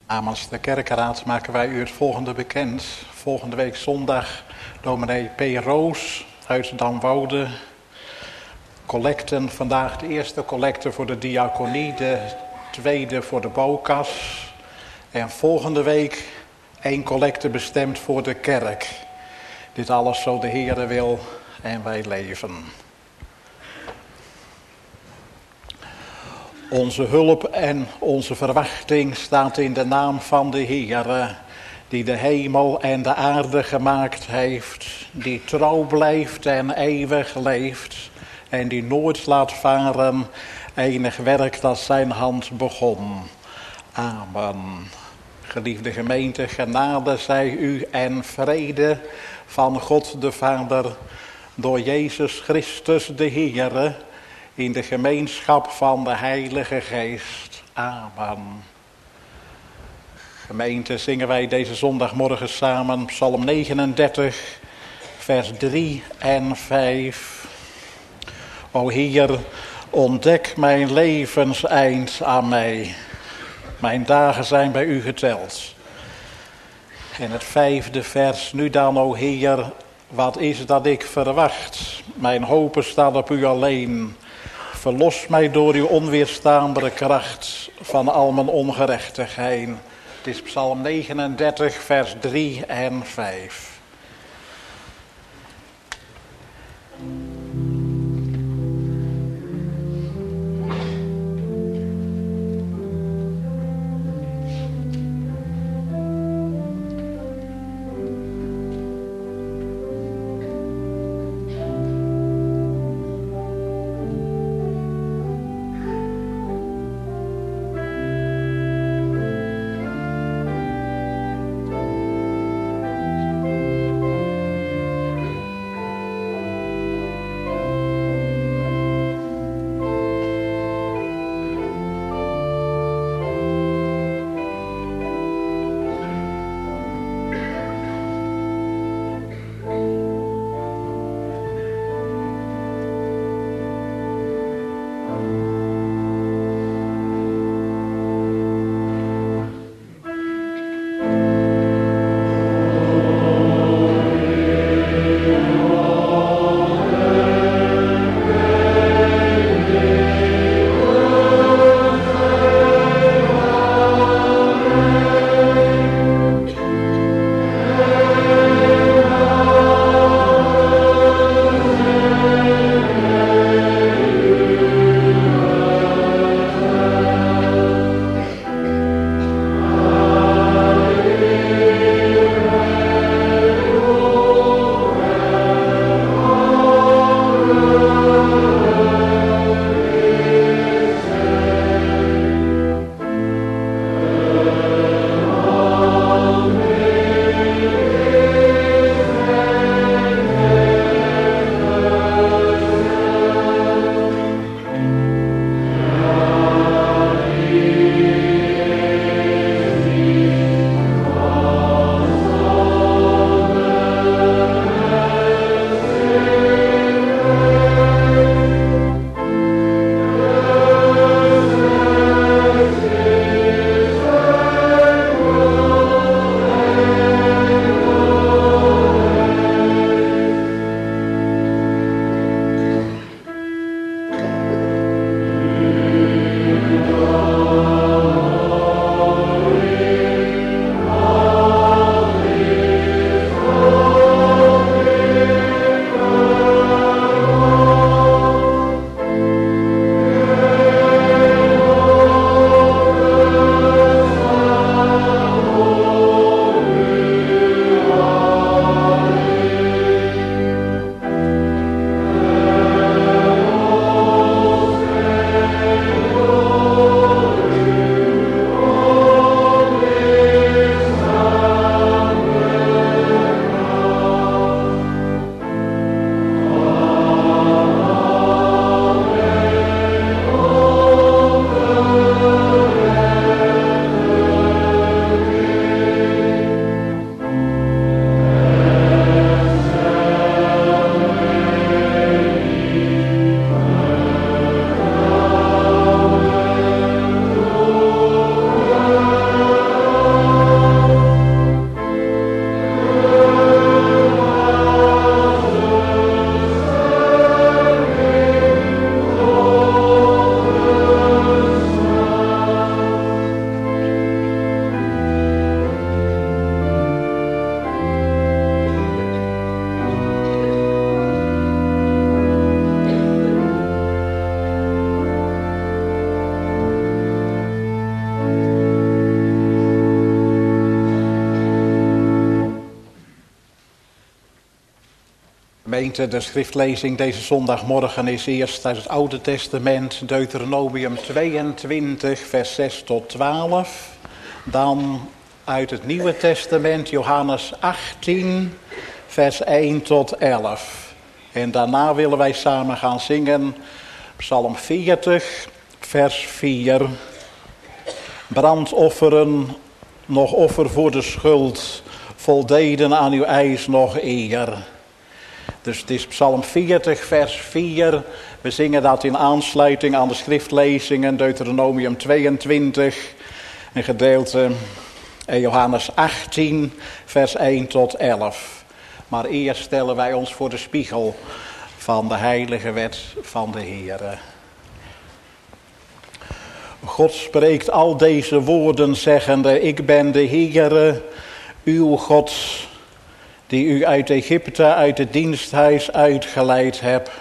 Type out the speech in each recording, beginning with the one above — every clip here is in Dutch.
Namens de kerkenraad maken wij u het volgende bekend. Volgende week zondag dominee P. Roos uit Damwoude. Collecten, vandaag de eerste collecte voor de diaconie, de tweede voor de bouwkas. En volgende week 1 collecte bestemd voor de kerk. Dit alles zo de Heere wil en wij leven. Onze hulp en onze verwachting staat in de naam van de Heere, die de hemel en de aarde gemaakt heeft, die trouw blijft en eeuwig leeft en die nooit laat varen enig werk dat zijn hand begon. Amen. Geliefde gemeente, genade zij u en vrede van God de Vader door Jezus Christus de Heere, in de gemeenschap van de Heilige Geest. Amen. Gemeente, zingen wij deze zondagmorgen samen Psalm 39, vers 3 en 5. O Heer, ontdek mijn levenseind aan mij. Mijn dagen zijn bij u geteld. En het 5e vers, nu dan, o Heer, wat is dat ik verwacht? Mijn hopen staan op u alleen. Verlos mij door uw onweerstaanbare kracht van al mijn ongerechtigheid. Het is Psalm 39, vers 3 en 5. Gemeente, de schriftlezing deze zondagmorgen is eerst uit het Oude Testament, Deuteronomium 22, vers 6 tot 12. Dan uit het Nieuwe Testament, Johannes 18, vers 1 tot 11. En daarna willen wij samen gaan zingen Psalm 40, vers 4. Brandofferen, nog offer voor de schuld, voldeden aan uw eis nog eer. Dus het is Psalm 40, vers 4. We zingen dat in aansluiting aan de schriftlezingen Deuteronomium 22. Een gedeelte Johannes 18, vers 1 tot 11. Maar eerst stellen wij ons voor de spiegel van de heilige wet van de Heere. God spreekt al deze woorden zeggende: ik ben de Heere, uw God, die u uit Egypte, uit het diensthuis uitgeleid hebt.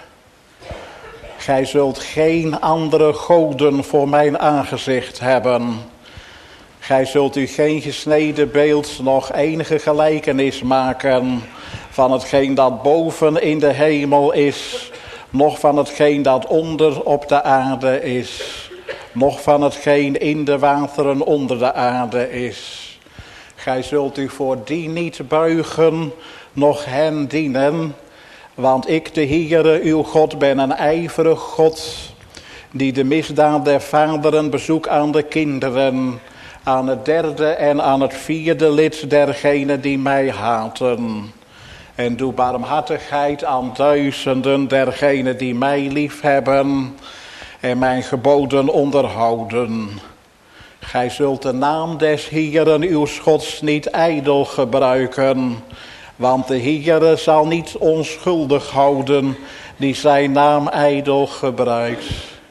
Gij zult geen andere goden voor mijn aangezicht hebben. Gij zult u geen gesneden beeld, nog enige gelijkenis maken van hetgeen dat boven in de hemel is, noch van hetgeen dat onder op de aarde is, noch van hetgeen in de wateren onder de aarde is. Gij zult u voor die niet buigen, noch hen dienen, want ik, de Heere, uw God, ben een ijverig God, die de misdaad der vaderen bezoekt aan de kinderen, aan het derde en aan het vierde lid dergenen die mij haten. En doe barmhartigheid aan duizenden dergenen die mij liefhebben en mijn geboden onderhouden. Gij zult de naam des Heeren uw Gods niet ijdel gebruiken, want de Heere zal niet onschuldig houden die zijn naam ijdel gebruikt.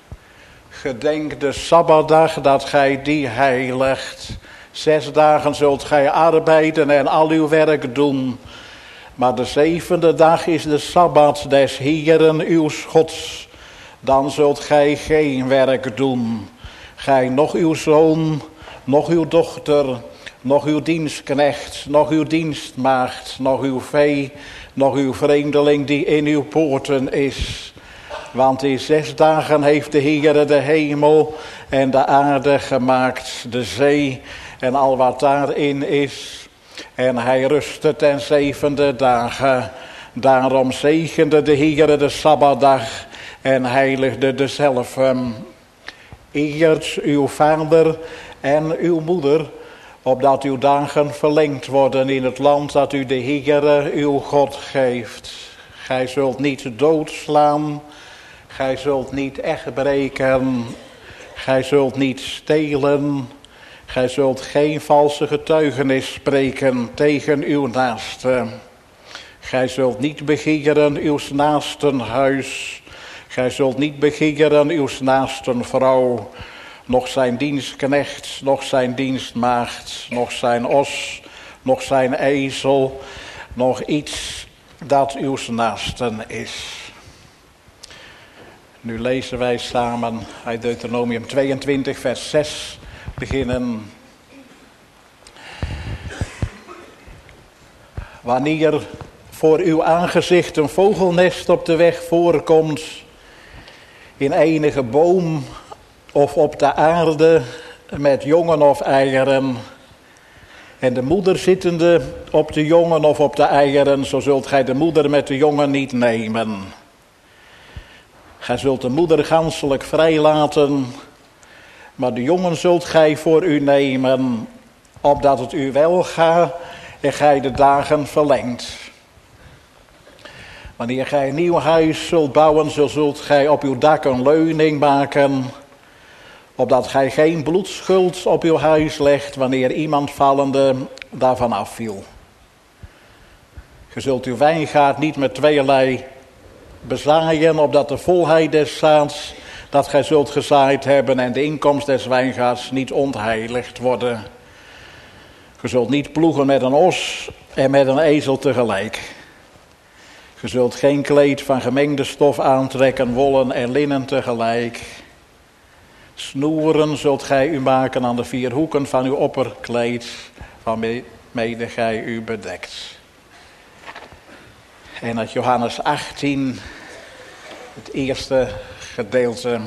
Gedenk de Sabbatdag dat gij die heiligt. 6 dagen zult gij arbeiden en al uw werk doen. Maar de 7e dag is de Sabbat des Heeren uw Gods. Dan zult gij geen werk doen. Gij, noch uw zoon, noch uw dochter, noch uw dienstknecht, noch uw dienstmaagd, noch uw vee, noch uw vreemdeling die in uw poorten is. Want in 6 dagen heeft de Heere de hemel en de aarde gemaakt, de zee en al wat daarin is. En hij rustte ten 7e dagen. Daarom zegende de Heere de Sabbatdag en heiligde dezelfde. Eert uw vader en uw moeder, opdat uw dagen verlengd worden in het land dat u de Heere uw God geeft. Gij zult niet doodslaan, gij zult niet echtbreken, gij zult niet stelen, gij zult geen valse getuigenis spreken tegen uw naaste. Gij zult niet begeren uw naasten huis. Gij zult niet begeren uw naasten vrouw, noch zijn dienstknecht, noch zijn dienstmaagd, noch zijn os, noch zijn ezel, nog iets dat uw naasten is. Nu lezen wij samen uit Deuteronomium 22, vers 6 beginnen. Wanneer voor uw aangezicht een vogelnest op de weg voorkomt, in enige boom of op de aarde met jongen of eieren, en de moeder zittende op de jongen of op de eieren, zo zult gij de moeder met de jongen niet nemen. Gij zult de moeder ganselijk vrijlaten, maar de jongen zult gij voor u nemen, opdat het u wel gaat en gij de dagen verlengt. Wanneer gij een nieuw huis zult bouwen, zo zult gij op uw dak een leuning maken, opdat gij geen bloedschuld op uw huis legt wanneer iemand vallende daarvan afviel. Ge zult uw wijngaard niet met tweeërlei bezaaien, opdat de volheid des zaads dat gij zult gezaaid hebben en de inkomst des wijngaards niet ontheiligd worden. Ge zult niet ploegen met een os en met een ezel tegelijk. Ge zult geen kleed van gemengde stof aantrekken, wollen en linnen tegelijk. Snoeren zult gij u maken aan de 4 hoeken van uw opperkleed, waarmede gij u bedekt. En uit Johannes 18, het eerste gedeelte,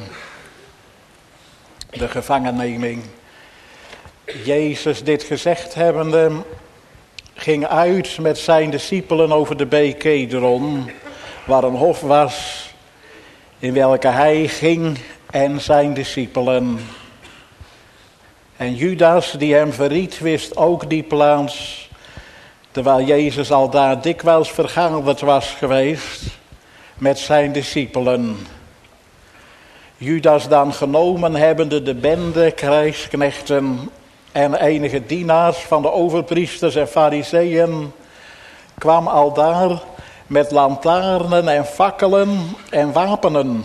de gevangenneming. Jezus dit gezegd hebbende, ging uit met zijn discipelen over de beek Kedron, waar een hof was, in welke hij ging en zijn discipelen. En Judas, die hem verried, wist ook die plaats, terwijl Jezus al daar dikwijls vergaderd was geweest met zijn discipelen. Judas dan genomen hebbende de bende, krijgsknechten en enige dienaars van de overpriesters en fariseeën, kwam aldaar met lantaarnen en fakkelen en wapenen.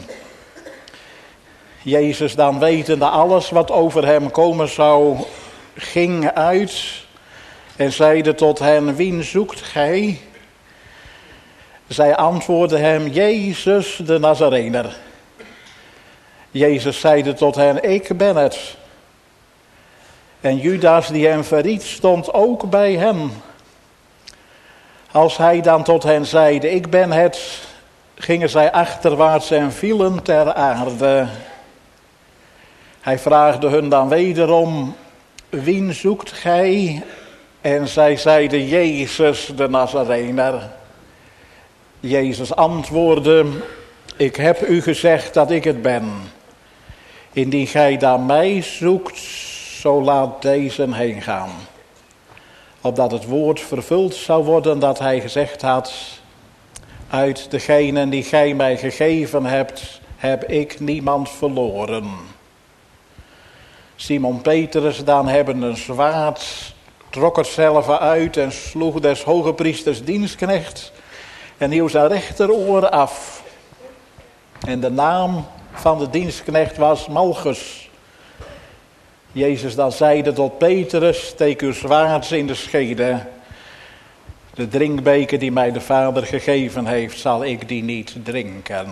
Jezus dan, wetende alles wat over hem komen zou, ging uit en zeide tot hen: wien zoekt gij? Zij antwoordden hem: Jezus de Nazarener. Jezus zeide tot hen: ik ben het. En Judas die hem verried stond ook bij hen. Als hij dan tot hen zeide: ik ben het, gingen zij achterwaarts en vielen ter aarde. Hij vraagde hun dan wederom: wien zoekt gij? En zij zeiden: Jezus de Nazarener. Jezus antwoordde: ik heb u gezegd dat ik het ben. Indien gij dan mij zoekt, zo laat deze heen gaan. Opdat het woord vervuld zou worden dat hij gezegd had: uit degenen die gij mij gegeven hebt, heb ik niemand verloren. Simon Petrus dan, hebben een zwaard, trok het zelf uit en sloeg des hogepriesters dienstknecht en hieuw zijn rechteroor af. En de naam van de dienstknecht was Malchus. Jezus dan zeide tot Petrus: steek uw zwaard in de schede. De drinkbeker die mij de Vader gegeven heeft, zal ik die niet drinken.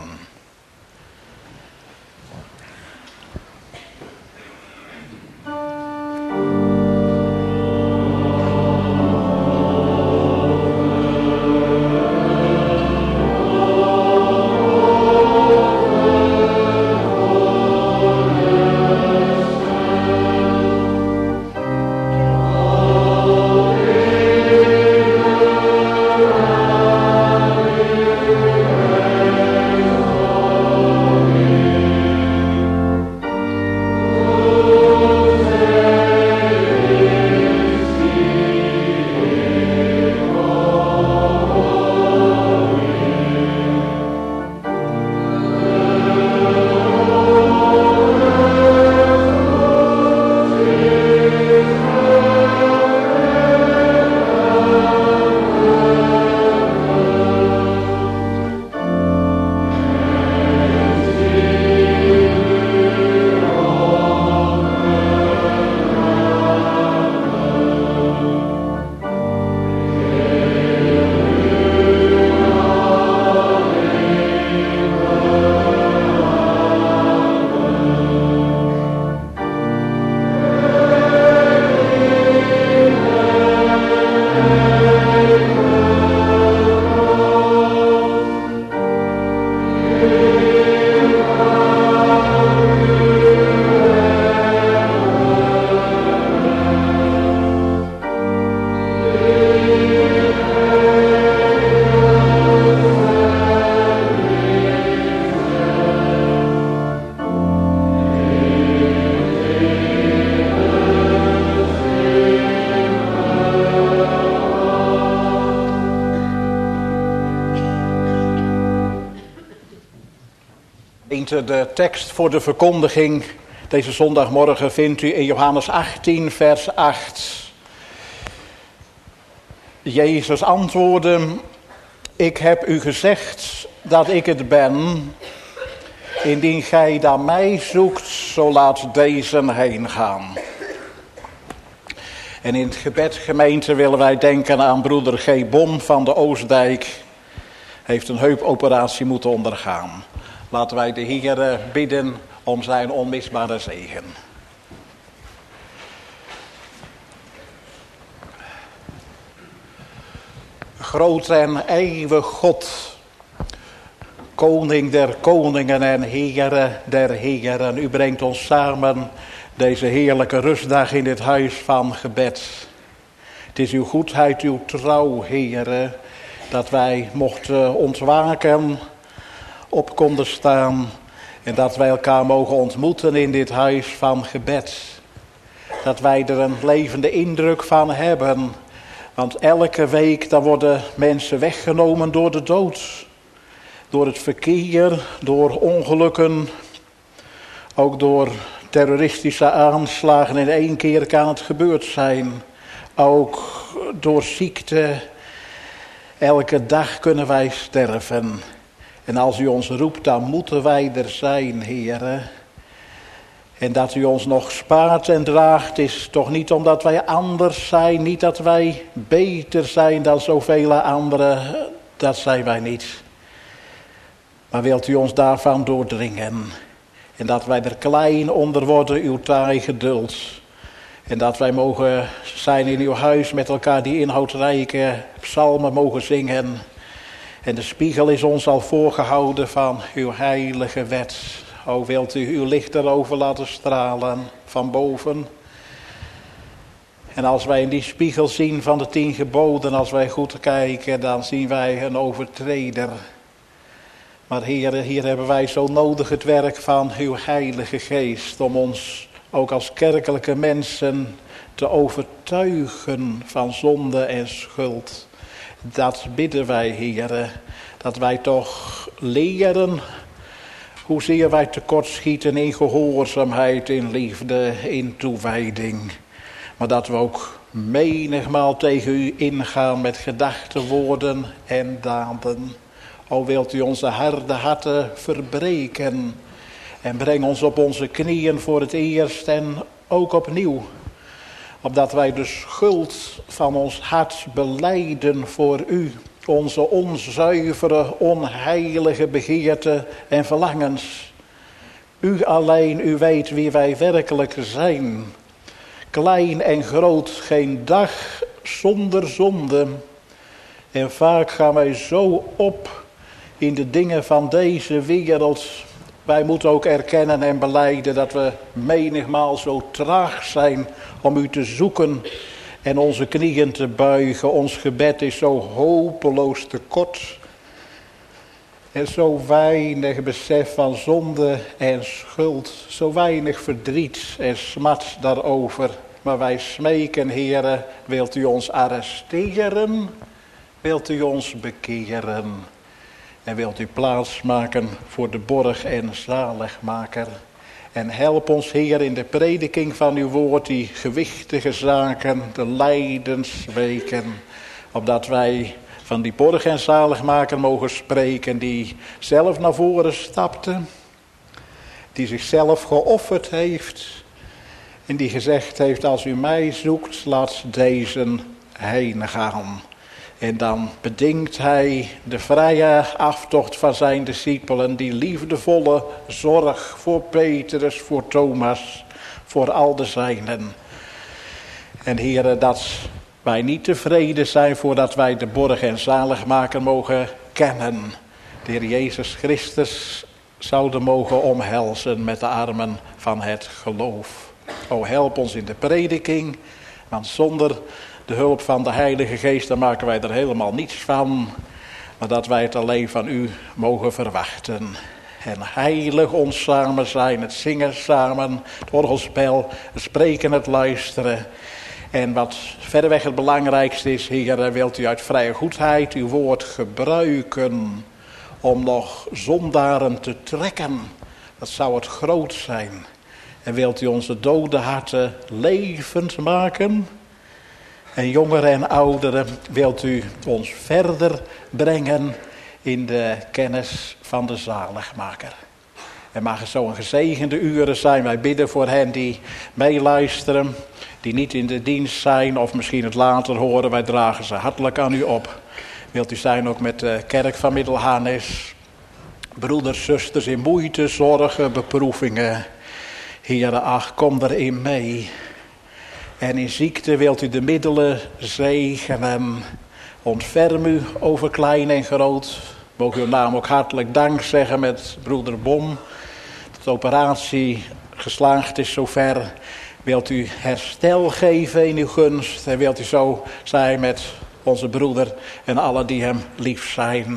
De tekst voor de verkondiging deze zondagmorgen vindt u in Johannes 18, vers 8. Jezus antwoordde: ik heb u gezegd dat ik het ben. Indien gij dan mij zoekt, zo laat deze heen gaan. En in het gebed, gemeente, willen wij denken aan broeder G. Bon van de Oostdijk. Heeft een heupoperatie moeten ondergaan. Laten wij de Heer bidden om zijn onmisbare zegen. Groot en eeuwig God, koning der koningen en heren der heren. U brengt ons samen deze heerlijke rustdag in dit huis van gebed. Het is uw goedheid, uw trouw, heren, dat wij mochten ontwaken, op konden staan en dat wij elkaar mogen ontmoeten in dit huis van gebed. Dat wij er een levende indruk van hebben. Want elke week dan worden mensen weggenomen door de dood. Door het verkeer, door ongelukken. Ook door terroristische aanslagen. In 1 keer kan het gebeurd zijn. Ook door ziekte. Elke dag kunnen wij sterven. En als u ons roept, dan moeten wij er zijn, heren. En dat u ons nog spaart en draagt is toch niet omdat wij anders zijn. Niet dat wij beter zijn dan zoveel anderen. Dat zijn wij niet. Maar wilt u ons daarvan doordringen. En dat wij er klein onder worden, uw taai geduld. En dat wij mogen zijn in uw huis met elkaar die inhoudrijke psalmen mogen zingen. En de spiegel is ons al voorgehouden van uw heilige wet. O, wilt u uw licht erover laten stralen van boven. En als wij in die spiegel zien van de 10 geboden, als wij goed kijken, dan zien wij een overtreder. Maar heren, hier hebben wij zo nodig het werk van uw heilige geest. Om ons ook als kerkelijke mensen te overtuigen van zonde en schuld. Dat bidden wij, heren, dat wij toch leren hoezeer wij tekortschieten in gehoorzaamheid, in liefde, in toewijding. Maar dat we ook menigmaal tegen u ingaan met gedachten, woorden en daden. O, wilt u onze harde harten verbreken en breng ons op onze knieën voor het eerst en ook opnieuw. Opdat wij de schuld van ons hart belijden voor u. Onze onzuivere, onheilige begeerten en verlangens. U alleen, u weet wie wij werkelijk zijn. Klein en groot, geen dag zonder zonde. En vaak gaan wij zo op in de dingen van deze wereld. Wij moeten ook erkennen en belijden dat we menigmaal zo traag zijn om u te zoeken en onze knieën te buigen. Ons gebed is zo hopeloos tekort. En zo weinig besef van zonde en schuld. Zo weinig verdriet en smart daarover. Maar wij smeken, heren, wilt u ons arresteren? Wilt u ons bekeren? En wilt u plaats maken voor de borg en zaligmaker? En help ons, Heer, in de prediking van uw woord, die gewichtige zaken, de lijdensweken, opdat wij van die borg en zaligmaker mogen spreken, die zelf naar voren stapte, die zichzelf geofferd heeft, en die gezegd heeft, als u mij zoekt, laat deze heen gaan. En dan bedingt hij de vrije aftocht van zijn discipelen, die liefdevolle zorg voor Petrus, voor Thomas, voor al de zijnen. En heren, dat wij niet tevreden zijn voordat wij de borg en zaligmaker mogen kennen. De Heer Jezus Christus zouden mogen omhelzen met de armen van het geloof. O, help ons in de prediking, want zonder de hulp van de Heilige Geest, daar maken wij er helemaal niets van. Maar dat wij het alleen van u mogen verwachten. En heilig ons samen zijn, het zingen samen, het orgelspel, het spreken, het luisteren. En wat verreweg het belangrijkste is, Heer, wilt u uit vrije goedheid uw woord gebruiken om nog zondaren te trekken. Dat zou het groot zijn. En wilt u onze dode harten levend maken? En jongeren en ouderen, wilt u ons verder brengen in de kennis van de zaligmaker. En mag het zo een gezegende uren zijn. Wij bidden voor hen die meeluisteren, die niet in de dienst zijn of misschien het later horen. Wij dragen ze hartelijk aan u op. Wilt u zijn ook met de kerk van Middelharnis. Broeders, zusters in moeite, zorgen, beproevingen. Heere, ach, kom erin mee. En in ziekte wilt u de middelen zegenen Ontferm u over klein en groot. Mogen uw naam ook hartelijk dank zeggen met broeder Bom. Dat de operatie geslaagd is zover. Wilt u herstel geven in uw gunst. En wilt u zo zijn met onze broeder en alle die hem lief zijn.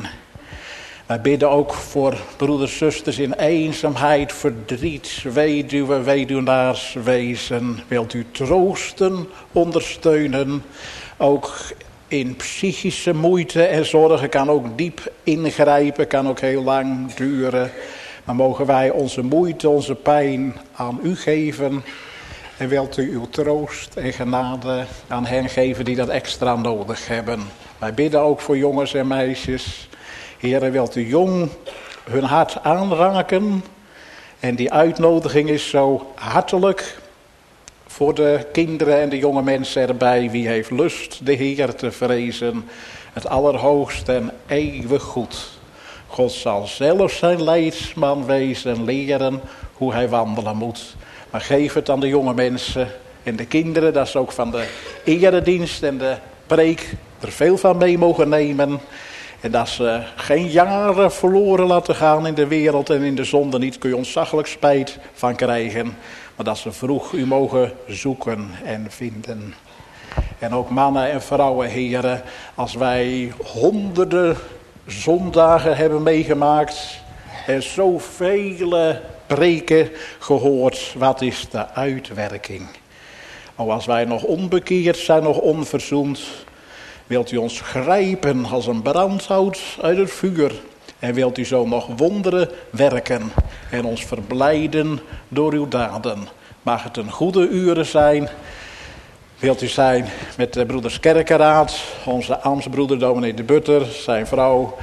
Wij bidden ook voor broeders, zusters in eenzaamheid, verdriet, weduwen, weduwnaars, wezen. Wilt u troosten, ondersteunen. Ook in psychische moeite en zorgen kan ook diep ingrijpen, kan ook heel lang duren. Maar mogen wij onze moeite, onze pijn aan u geven. En wilt u uw troost en genade aan hen geven die dat extra nodig hebben. Wij bidden ook voor jongens en meisjes. Heere, wilt u jong hun hart aanraken. En die uitnodiging is zo hartelijk voor de kinderen en de jonge mensen erbij. Wie heeft lust de Heer te vrezen. Het allerhoogste en eeuwig goed. God zal zelf zijn leidsman wezen, leren hoe hij wandelen moet. Maar geef het aan de jonge mensen en de kinderen, dat ze ook van de eredienst en de preek er veel van mee mogen nemen. En dat ze geen jaren verloren laten gaan in de wereld en in de zonde niet. Kun je ontzaglijk spijt van krijgen. Maar dat ze vroeg u mogen zoeken en vinden. En ook mannen en vrouwen, heren, als wij honderden zondagen hebben meegemaakt en zoveel preken gehoord, wat is de uitwerking? O, als wij nog onbekeerd zijn, nog onverzoend, wilt u ons grijpen als een brandhout uit het vuur. En wilt u zo nog wonderen werken en ons verblijden door uw daden. Mag het een goede uren zijn. Wilt u zijn met de broeders Kerkenraad, onze ambtsbroeder dominee de Butter, zijn vrouw.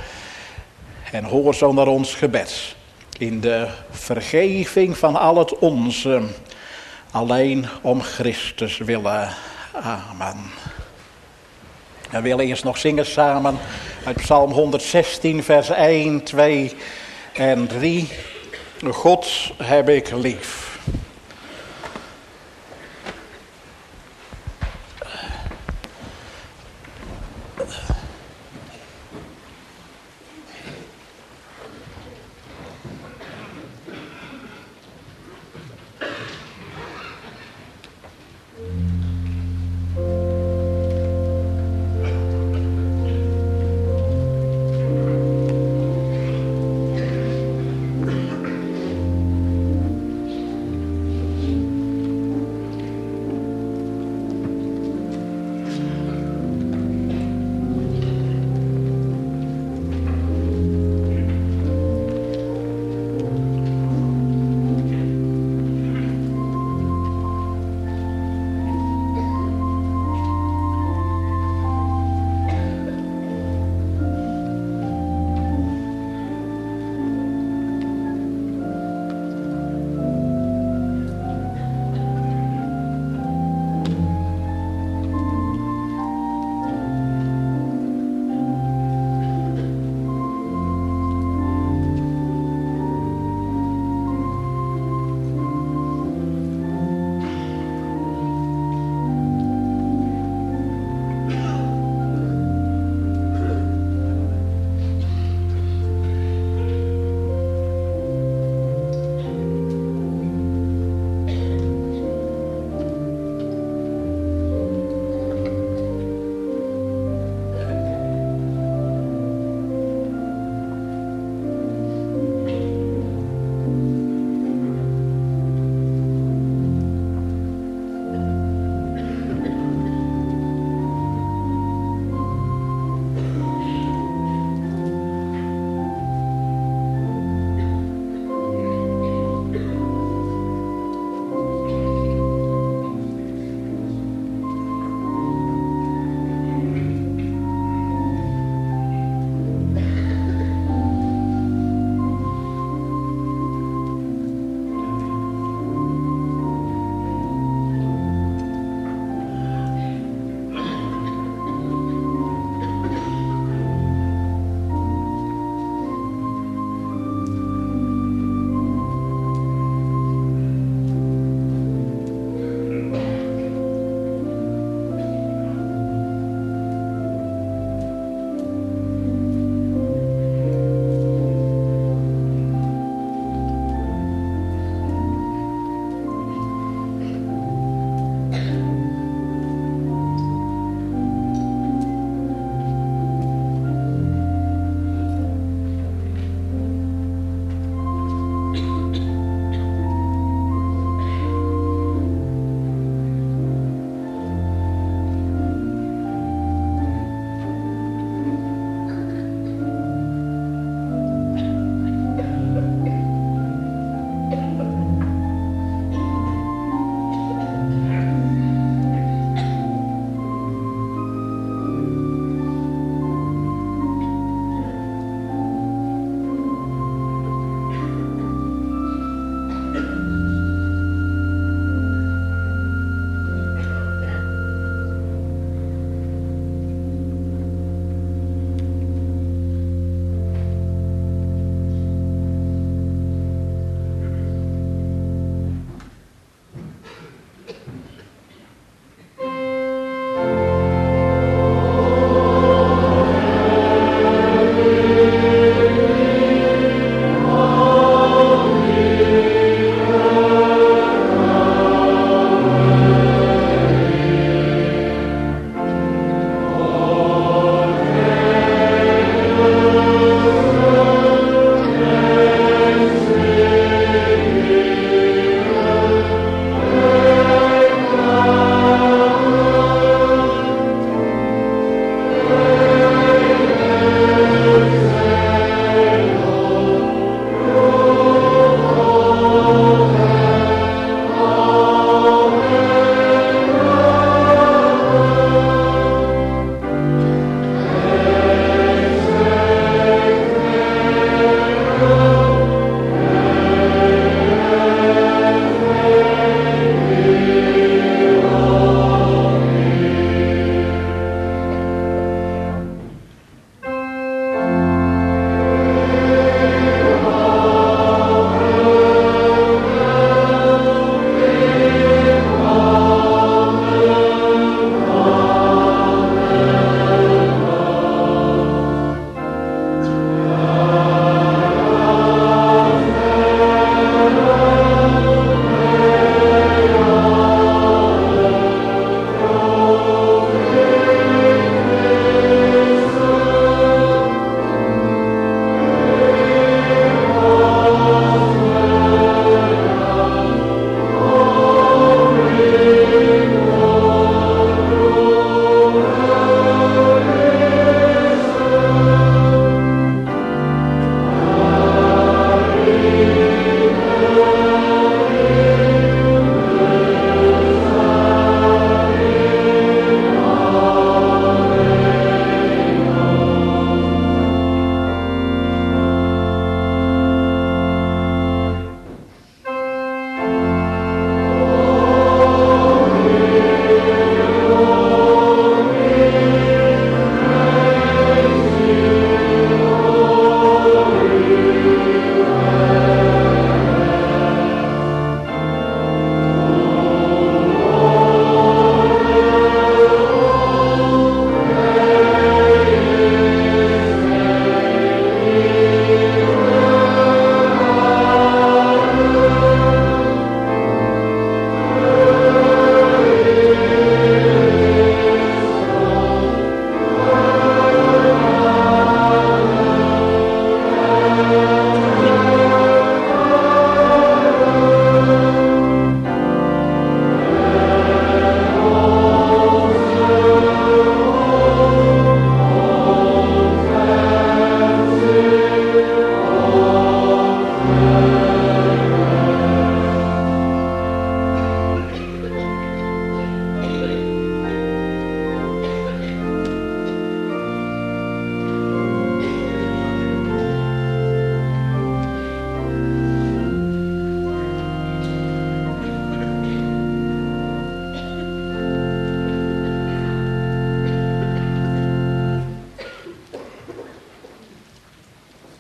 En hoor zo naar ons gebed. In de vergeving van al het onze. Alleen om Christus willen. Amen. We willen eerst nog zingen samen uit Psalm 116 vers 1, 2 en 3. God heb ik lief.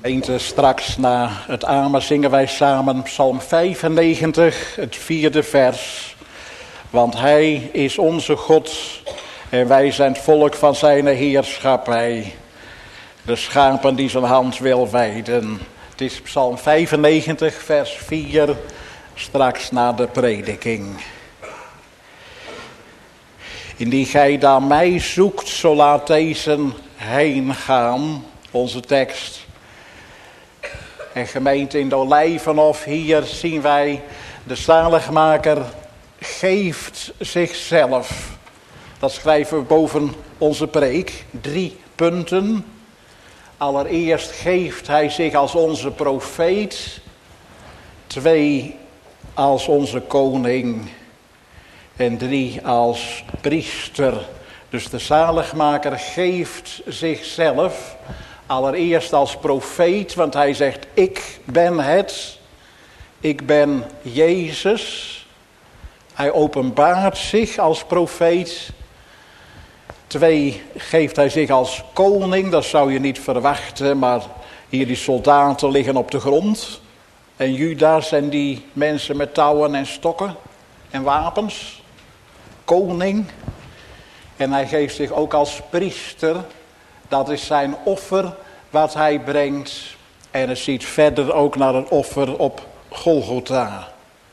Straks na het amen zingen wij samen Psalm 95, het 4e vers. Want Hij is onze God en wij zijn het volk van zijn heerschappij. De schapen die zijn hand wil wijden. Het is Psalm 95, vers 4, straks na de prediking. Indien gij dan mij zoekt, zo laat deze heen gaan, onze tekst. En gemeente in de Olijvenhof, hier zien wij de zaligmaker geeft zichzelf. Dat schrijven we boven onze preek. 3 punten. Allereerst geeft hij zich als onze profeet. 2 als onze koning. En 3 als priester. Dus de zaligmaker geeft zichzelf. Allereerst als profeet, want hij zegt, ik ben het. Ik ben Jezus. Hij openbaart zich als profeet. 2 geeft hij zich als koning, dat zou je niet verwachten, maar hier die soldaten liggen op de grond. En Judas en die mensen met touwen en stokken en wapens. Koning. En hij geeft zich ook als priester. Dat is zijn offer wat hij brengt. En het ziet verder ook naar een offer op Golgotha.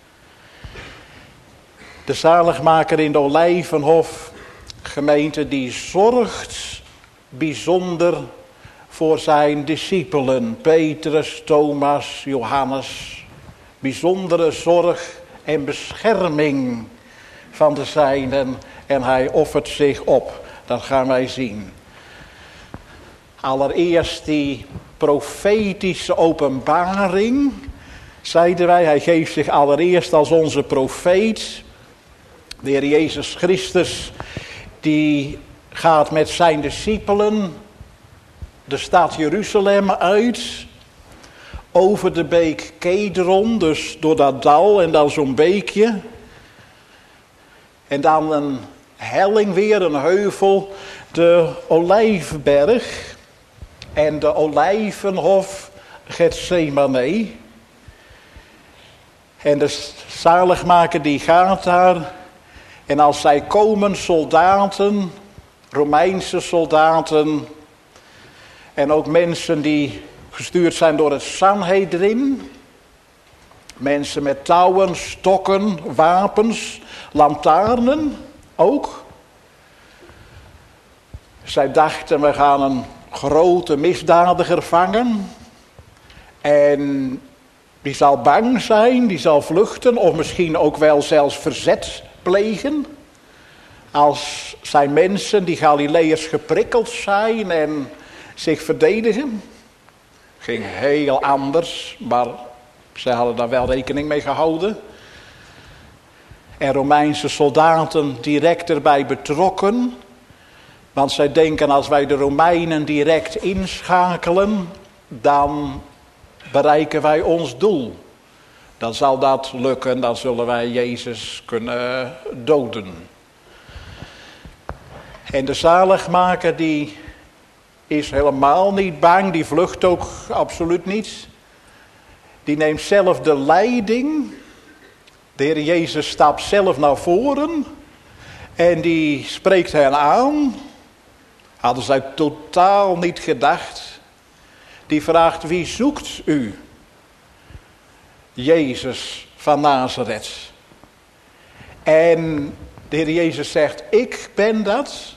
De zaligmaker in de Olijvenhof, gemeente, die zorgt bijzonder voor zijn discipelen. Petrus, Thomas, Johannes. Bijzondere zorg en bescherming van de zijnen. En hij offert zich op. Dat gaan wij zien. Allereerst die profetische openbaring. Zeiden wij, hij geeft zich allereerst als onze profeet. De Heer Jezus Christus, die gaat met zijn discipelen de stad Jeruzalem uit. Over de beek Kedron, dus door dat dal en dan zo'n beekje. En dan een helling weer, een heuvel, de Olijfberg. En de Olijvenhof Getsemane. En de zaligmaker die gaat daar. En als zij komen, soldaten, Romeinse soldaten. En ook mensen die gestuurd zijn door het Sanhedrin. Mensen met touwen, stokken, wapens, lantaarnen ook. Zij dachten, we gaan een grote misdadiger vangen. En die zal bang zijn, die zal vluchten of misschien ook wel zelfs verzet plegen. Als zijn mensen, die Galileërs, geprikkeld zijn en zich verdedigen. Ging heel anders, maar ze hadden daar wel rekening mee gehouden. En Romeinse soldaten direct erbij betrokken. Want zij denken, als wij de Romeinen direct inschakelen, dan bereiken wij ons doel. Dan zal dat lukken, dan zullen wij Jezus kunnen doden. En de zaligmaker die is helemaal niet bang, die vlucht ook absoluut niet. Die neemt zelf de leiding. De Heer Jezus stapt zelf naar voren en die spreekt hen aan. Hadden zij totaal niet gedacht. Die vraagt, wie zoekt u? Jezus van Nazareth. En de Heer Jezus zegt, ik ben dat.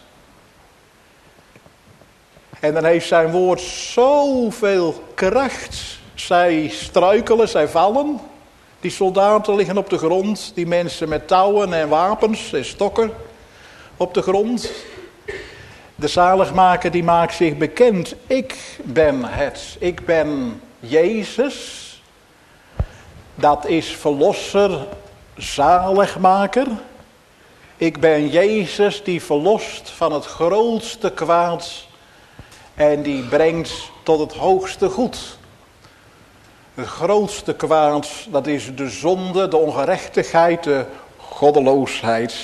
En dan heeft zijn woord zoveel kracht. Zij struikelen, zij vallen. Die soldaten liggen op de grond. Die mensen met touwen en wapens en stokken op de grond. De zaligmaker die maakt zich bekend. Ik ben het. Ik ben Jezus. Dat is verlosser, zaligmaker. Ik ben Jezus die verlost van het grootste kwaad. En die brengt tot het hoogste goed. Het grootste kwaad, dat is de zonde, de ongerechtigheid, de goddeloosheid.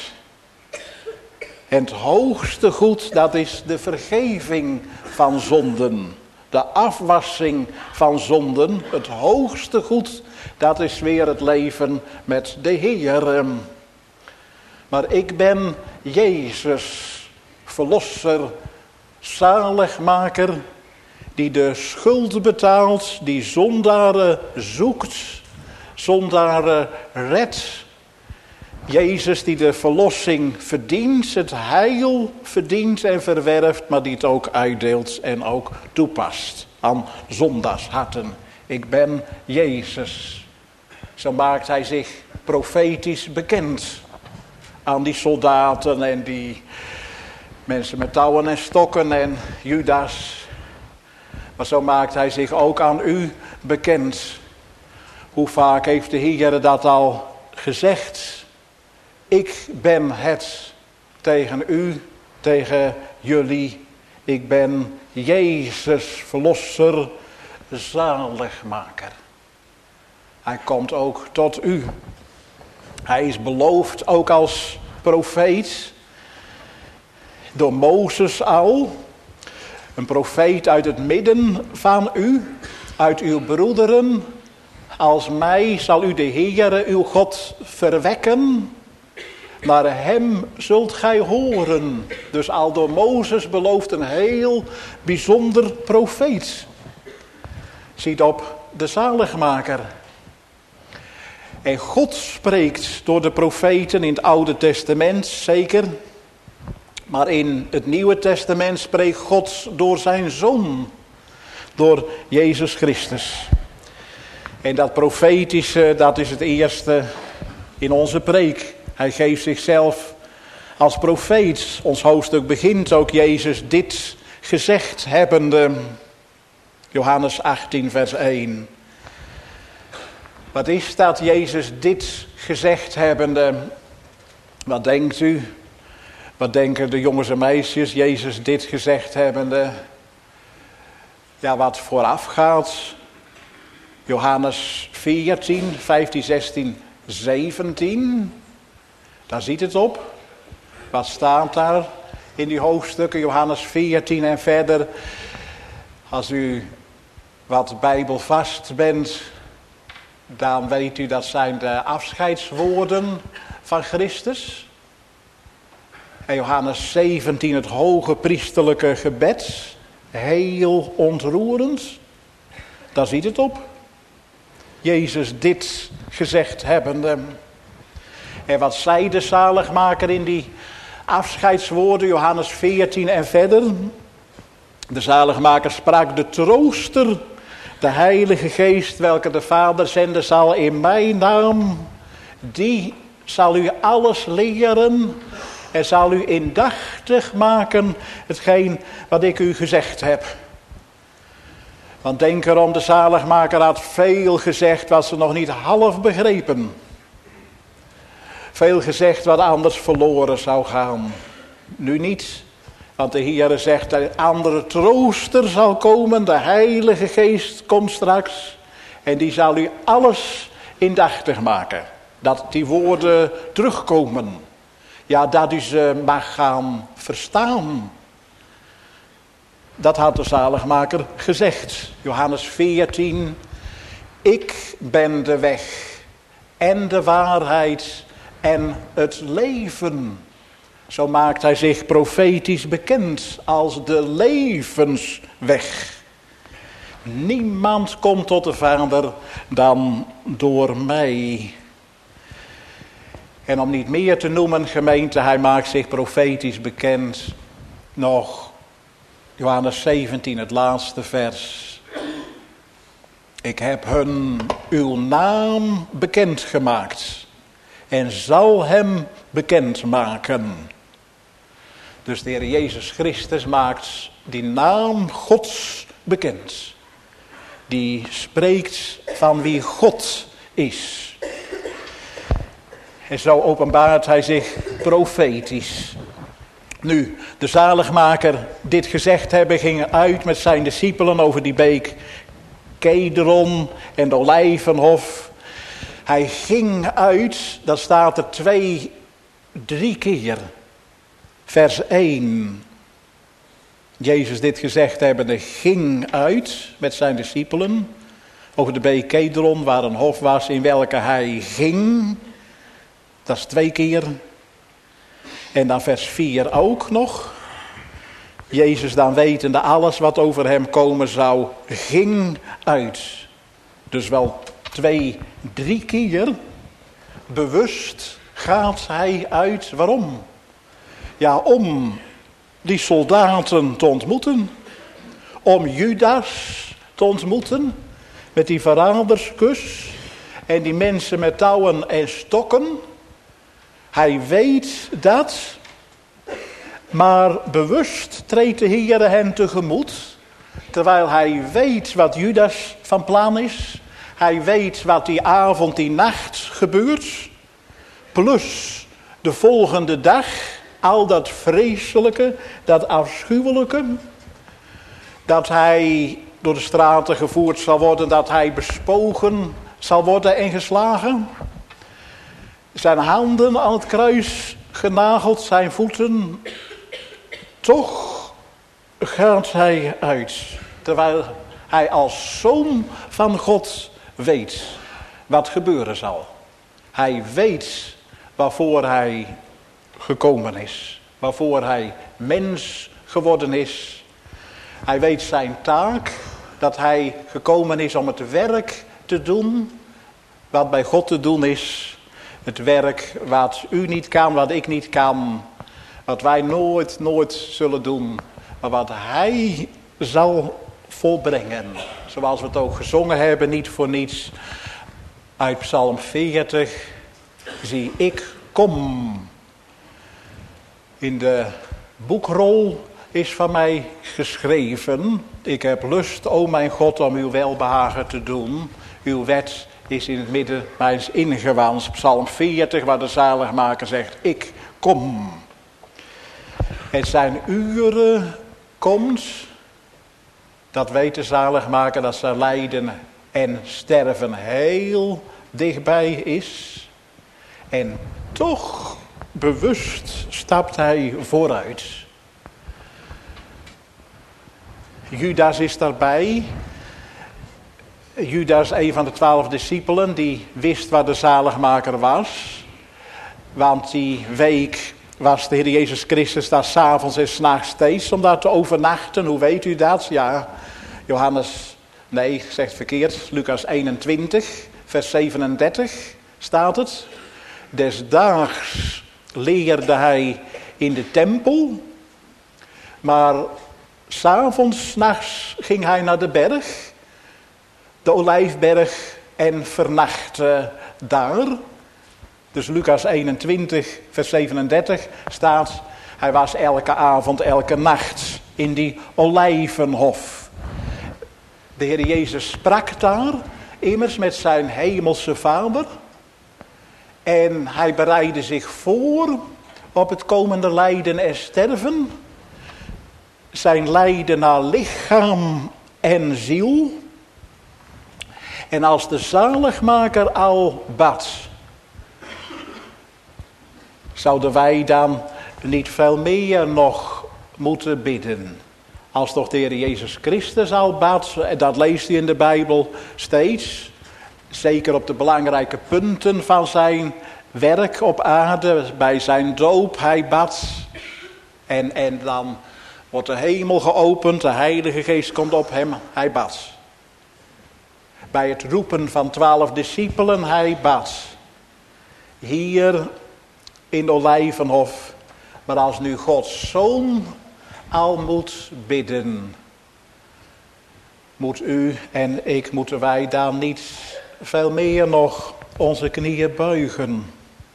En het hoogste goed, dat is de vergeving van zonden. De afwassing van zonden, het hoogste goed, dat is weer het leven met de Heer. Maar ik ben Jezus, verlosser, zaligmaker, die de schuld betaalt, die zondaren zoekt, zondaren redt. Jezus die de verlossing verdient, het heil verdient en verwerft, maar die het ook uitdeelt en ook toepast aan zondaarsharten. Ik ben Jezus. Zo maakt hij zich profetisch bekend aan die soldaten en die mensen met touwen en stokken en Judas. Maar zo maakt hij zich ook aan u bekend. Hoe vaak heeft de Heer dat al gezegd? Ik ben het tegen u, tegen jullie. Ik ben Jezus, verlosser, zaligmaker. Hij komt ook tot u. Hij is beloofd ook als profeet door Mozes al. Een profeet uit het midden van u, uit uw broederen. Als mij zal u de Heere, uw God, verwekken. Naar hem zult gij horen. Dus al door Mozes belooft een heel bijzonder profeet. Ziet op de zaligmaker. En God spreekt door de profeten in het Oude Testament, zeker. Maar in het Nieuwe Testament spreekt God door zijn Zoon. Door Jezus Christus. En dat profetische, dat is het eerste in onze preek. Hij geeft zichzelf als profeet. Ons hoofdstuk begint ook Jezus dit gezegd hebbende. Johannes 18 vers 1. Wat is dat, Jezus dit gezegd hebbende? Wat denkt u? Wat denken de jongens en meisjes, Jezus dit gezegd hebbende? Ja, wat vooraf gaat. Johannes 14, 15, 16, 17. Daar ziet het op. Wat staat daar in die hoofdstukken? Johannes 14 en verder. Als u wat bijbelvast bent, dan weet u dat zijn de afscheidswoorden van Christus. En Johannes 17, het hoge priesterlijke gebed. Heel ontroerend. Daar ziet het op. Jezus dit gezegd hebbende. En wat zei de zaligmaker in die afscheidswoorden, Johannes 14 en verder? De zaligmaker sprak: de trooster, de Heilige Geest, welke de Vader zenden zal in mijn naam, die zal u alles leren en zal u indachtig maken hetgeen wat ik u gezegd heb. Want denk erom, de zaligmaker had veel gezegd wat ze nog niet half begrepen. Veel gezegd wat anders verloren zou gaan. Nu niet, want de Heer zegt, de andere trooster zal komen, de Heilige Geest komt straks. En die zal u alles indachtig maken. Dat die woorden terugkomen. Ja, dat u ze mag gaan verstaan. Dat had de zaligmaker gezegd. Johannes 14. Ik ben de weg en de waarheid en het leven. Zo maakt hij zich profetisch bekend als de levensweg. Niemand komt tot de Vader dan door mij. En om niet meer te noemen, gemeente, hij maakt zich profetisch bekend. Nog Johannes 17, het laatste vers. Ik heb hun uw naam bekendgemaakt en zal hem bekendmaken. Dus de Heer Jezus Christus maakt die naam Gods bekend. Die spreekt van wie God is. En zo openbaart hij zich profetisch. Nu, de zaligmaker dit gezegd hebben, ging uit met zijn discipelen over die beek Kedron en de Olijvenhof. Hij ging uit, dat staat er 3 keer. Vers 1. Jezus dit gezegd hebbende ging uit met zijn discipelen over de beek Kedron, waar een hof was in welke hij ging. Dat is 2 keer. En dan vers 4 ook nog. Jezus dan wetende alles wat over hem komen zou, ging uit. Dus wel 2, 3 keer bewust gaat hij uit. Waarom? Ja, om die soldaten te ontmoeten. Om Judas te ontmoeten. Met die verraderskus. En die mensen met touwen en stokken. Hij weet dat. Maar bewust treedt de Heer hen tegemoet. Terwijl hij weet wat Judas van plan is. Hij weet wat die avond, die nacht gebeurt. Plus de volgende dag. Al dat vreselijke, dat afschuwelijke. Dat hij door de straten gevoerd zal worden. Dat hij bespogen zal worden en geslagen. Zijn handen aan het kruis genageld, zijn voeten. Toch gaat hij uit. Terwijl hij als zoon van God weet wat gebeuren zal. Hij weet waarvoor hij gekomen is. Waarvoor hij mens geworden is. Hij weet zijn taak. Dat hij gekomen is om het werk te doen. Wat bij God te doen is. Het werk wat u niet kan, wat ik niet kan. Wat wij nooit zullen doen. Maar wat hij zal volbrengen. Zoals we het ook gezongen hebben, niet voor niets. Uit Psalm 40. Zie, ik kom. In de boekrol is van mij geschreven. Ik heb lust, o mijn God, om uw welbehagen te doen. Uw wet is in het midden mijns ingewans. Psalm 40, waar de zaligmaker zegt, ik kom. Het zijn uren komt, dat weet de zaligmaker, dat zijn lijden en sterven heel dichtbij is. En toch bewust stapt hij vooruit. Judas is daarbij. Judas, een van de 12 discipelen, die wist waar de zaligmaker was. Want die week was de Heer Jezus Christus daar 's avonds en 's nachts steeds om daar te overnachten. Hoe weet u dat? Ja, zegt verkeerd. Lucas 21, vers 37 staat het. Des daags leerde hij in de tempel. Maar 's avonds, 's nachts ging hij naar de berg. De Olijfberg en vernachtte daar. Dus Lucas 21 vers 37 staat. Hij was elke avond, elke nacht in die Olijvenhof. De Heer Jezus sprak daar immers met zijn hemelse Vader. En hij bereidde zich voor op het komende lijden en sterven. Zijn lijden naar lichaam en ziel. En als de zaligmaker al bad, zouden wij dan niet veel meer nog moeten bidden? Als toch de Heer Jezus Christus al bad, en dat leest u in de Bijbel steeds, zeker op de belangrijke punten van zijn werk op aarde, bij zijn doop, hij bad. En dan wordt de hemel geopend, de Heilige Geest komt op hem, hij bad. Bij het roepen van 12 discipelen, hij bad. Hier in de Olijvenhof. Maar als nu Gods Zoon al moet bidden, moet u en ik, moeten wij daar niet veel meer nog onze knieën buigen.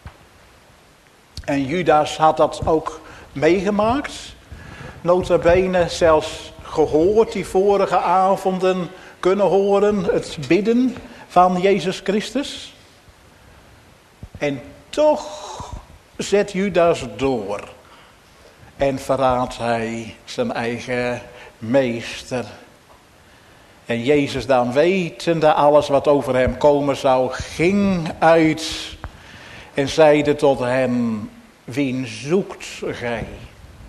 En Judas had dat ook meegemaakt. Nota bene zelfs gehoord die vorige avonden kunnen horen, het bidden van Jezus Christus. En toch zet Judas door en verraadt hij zijn eigen meester. En Jezus dan, wetende alles wat over hem komen zou, ging uit en zeide tot hen, wien zoekt gij?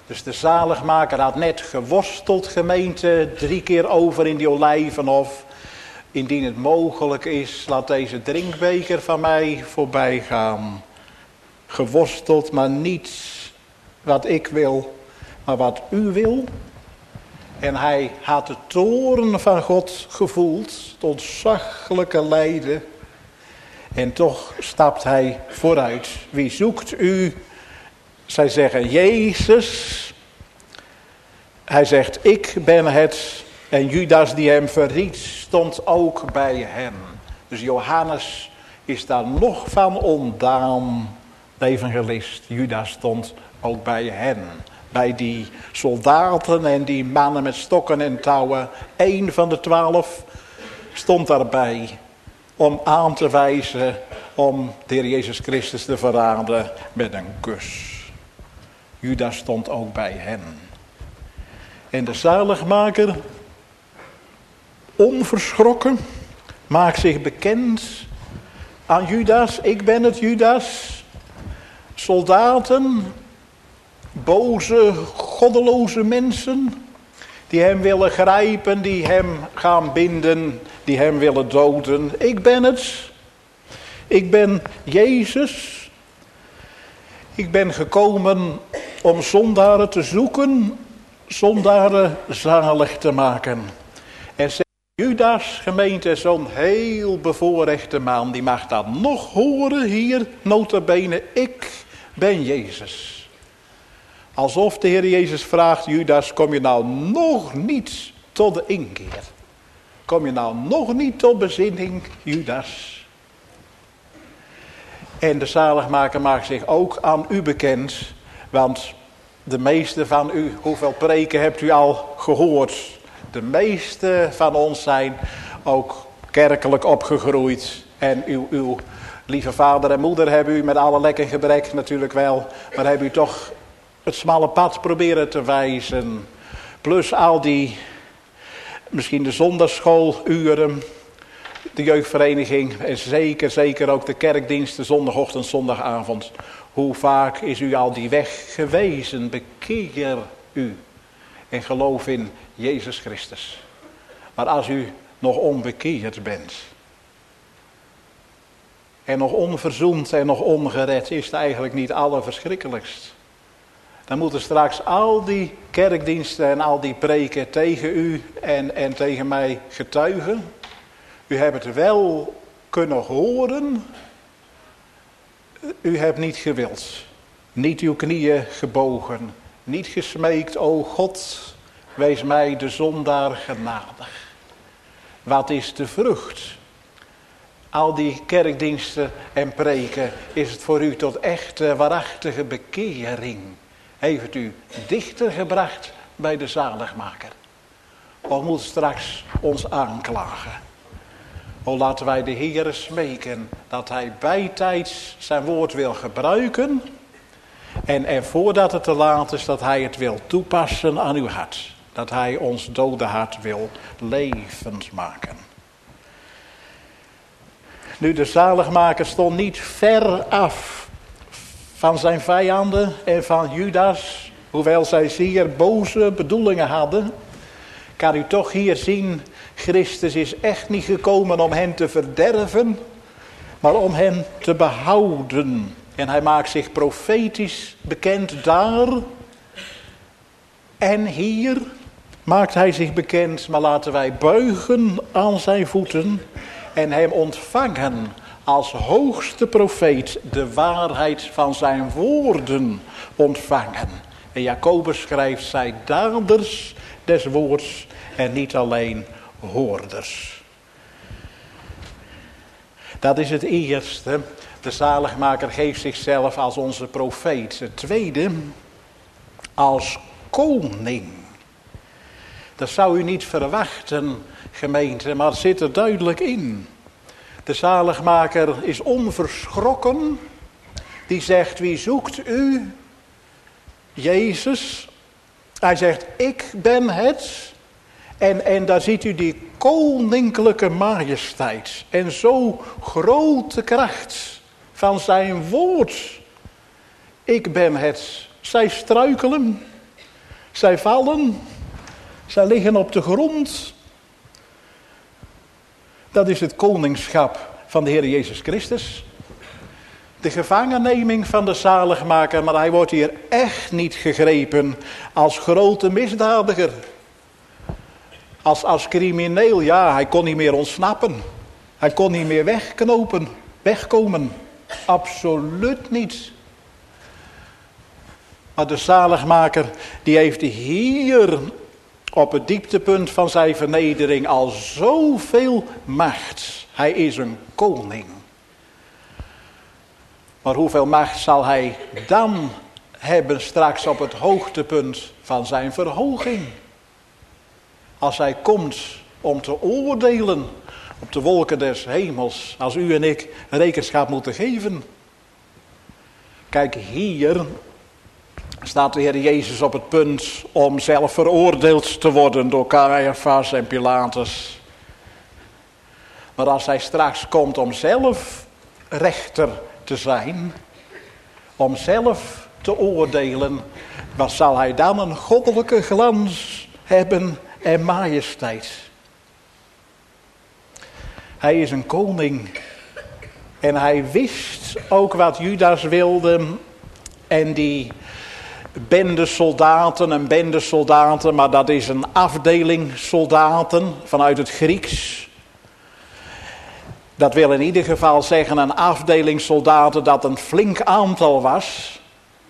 Dus de zaligmaker had net geworsteld, gemeente, 3 keer over in die olijvenhof. Indien het mogelijk is, laat deze drinkbeker van mij voorbij gaan. Geworsteld, maar niet wat ik wil, maar wat u wil. En hij had de toorn van God gevoeld, het ontzaglijke lijden. En toch stapt hij vooruit. Wie zoekt u? Zij zeggen Jezus. Hij zegt ik ben het. En Judas die hem verriet stond ook bij hem. Dus Johannes is daar nog van ontdaan. De evangelist Judas stond ook bij hen. Bij die soldaten en die mannen met stokken en touwen. 1 van de 12 stond daarbij. Om aan te wijzen om de Heer Jezus Christus te verraden met een kus. Judas stond ook bij hen. En de zaligmaker, onverschrokken, maakt zich bekend aan Judas. Ik ben het, Judas. Soldaten, boze, goddeloze mensen, die hem willen grijpen, die hem gaan binden, die hem willen doden. Ik ben het. Ik ben Jezus. Ik ben gekomen om zondaren te zoeken, zondaren zalig te maken. En Judas, gemeente, zo'n heel bevoorrechte man, die mag dat nog horen hier, nota bene, ik ben Jezus. Alsof de Heer Jezus vraagt, Judas, kom je nou nog niet tot de inkeer? Kom je nou nog niet tot bezinning, Judas? En de zaligmaker maakt zich ook aan u bekend, want de meeste van u, hoeveel preken hebt u al gehoord? De meeste van ons zijn ook kerkelijk opgegroeid. En uw lieve vader en moeder hebben u met alle lek en gebrek natuurlijk wel, maar hebben u toch het smalle pad proberen te wijzen. Plus al die, misschien de zondagschooluren, de jeugdvereniging en zeker ook de kerkdiensten, zondagochtend, zondagavond. Hoe vaak is u al die weg gewezen? Bekeer u en geloof in Jezus Christus. Maar als u nog onbekeerd bent en nog onverzoend en nog ongered, is het eigenlijk niet allerverschrikkelijkst. Dan moeten straks al die kerkdiensten en al die preken tegen u en tegen mij getuigen. U hebt het wel kunnen horen. U hebt niet gewild. Niet uw knieën gebogen. Niet gesmeekt, o God, wees mij de zondaar genadig. Wat is de vrucht? Al die kerkdiensten en preken, is het voor u tot echte, waarachtige bekering? Heeft het u dichter gebracht bij de zaligmaker? Of moet straks ons aanklagen? O, laten wij de Heere smeken dat hij bijtijds zijn woord wil gebruiken. En voordat het te laat is, dat hij het wil toepassen aan uw hart. Dat hij ons dode hart wil levend maken. Nu, de zaligmaker stond niet ver af van zijn vijanden en van Judas. Hoewel zij zeer boze bedoelingen hadden, kan u toch hier zien, Christus is echt niet gekomen om hen te verderven, maar om hen te behouden. En hij maakt zich profetisch bekend daar. En hier maakt hij zich bekend, maar laten wij buigen aan zijn voeten en hem ontvangen als hoogste profeet, de waarheid van zijn woorden ontvangen. En Jacobus schrijft, zij daders des woords en niet alleen hoorders. Dat is het eerste. De zaligmaker geeft zichzelf als onze profeet. Het tweede, als koning. Dat zou u niet verwachten, gemeente, maar het zit er duidelijk in. De zaligmaker is onverschrokken. Die zegt, wie zoekt u? Jezus. Hij zegt, ik ben het. En daar ziet u die koninklijke majesteit. En zo grote kracht van zijn woord. Ik ben het. Zij struikelen. Zij vallen. Zij liggen op de grond. Dat is het koningschap van de Heer Jezus Christus. De gevangenneming van de zaligmaker, maar hij wordt hier echt niet gegrepen als grote misdadiger. Als crimineel, ja, hij kon niet meer ontsnappen. Hij kon niet meer wegkomen. Absoluut niet. Maar de zaligmaker, die heeft hier op het dieptepunt van zijn vernedering al zoveel macht. Hij is een koning. Maar hoeveel macht zal hij dan hebben straks op het hoogtepunt van zijn verhoging? Als hij komt om te oordelen op de wolken des hemels. Als u en ik rekenschap moeten geven. Kijk, hier staat de Heer Jezus op het punt om zelf veroordeeld te worden door Caiaphas en Pilatus. Maar als hij straks komt om zelf rechter te zijn, om zelf te oordelen, wat zal hij dan een goddelijke glans hebben en majesteit. Hij is een koning en hij wist ook wat Judas wilde en die bende soldaten, maar dat is een afdeling soldaten vanuit het Grieks. Dat wil in ieder geval zeggen een afdeling soldaten dat een flink aantal was.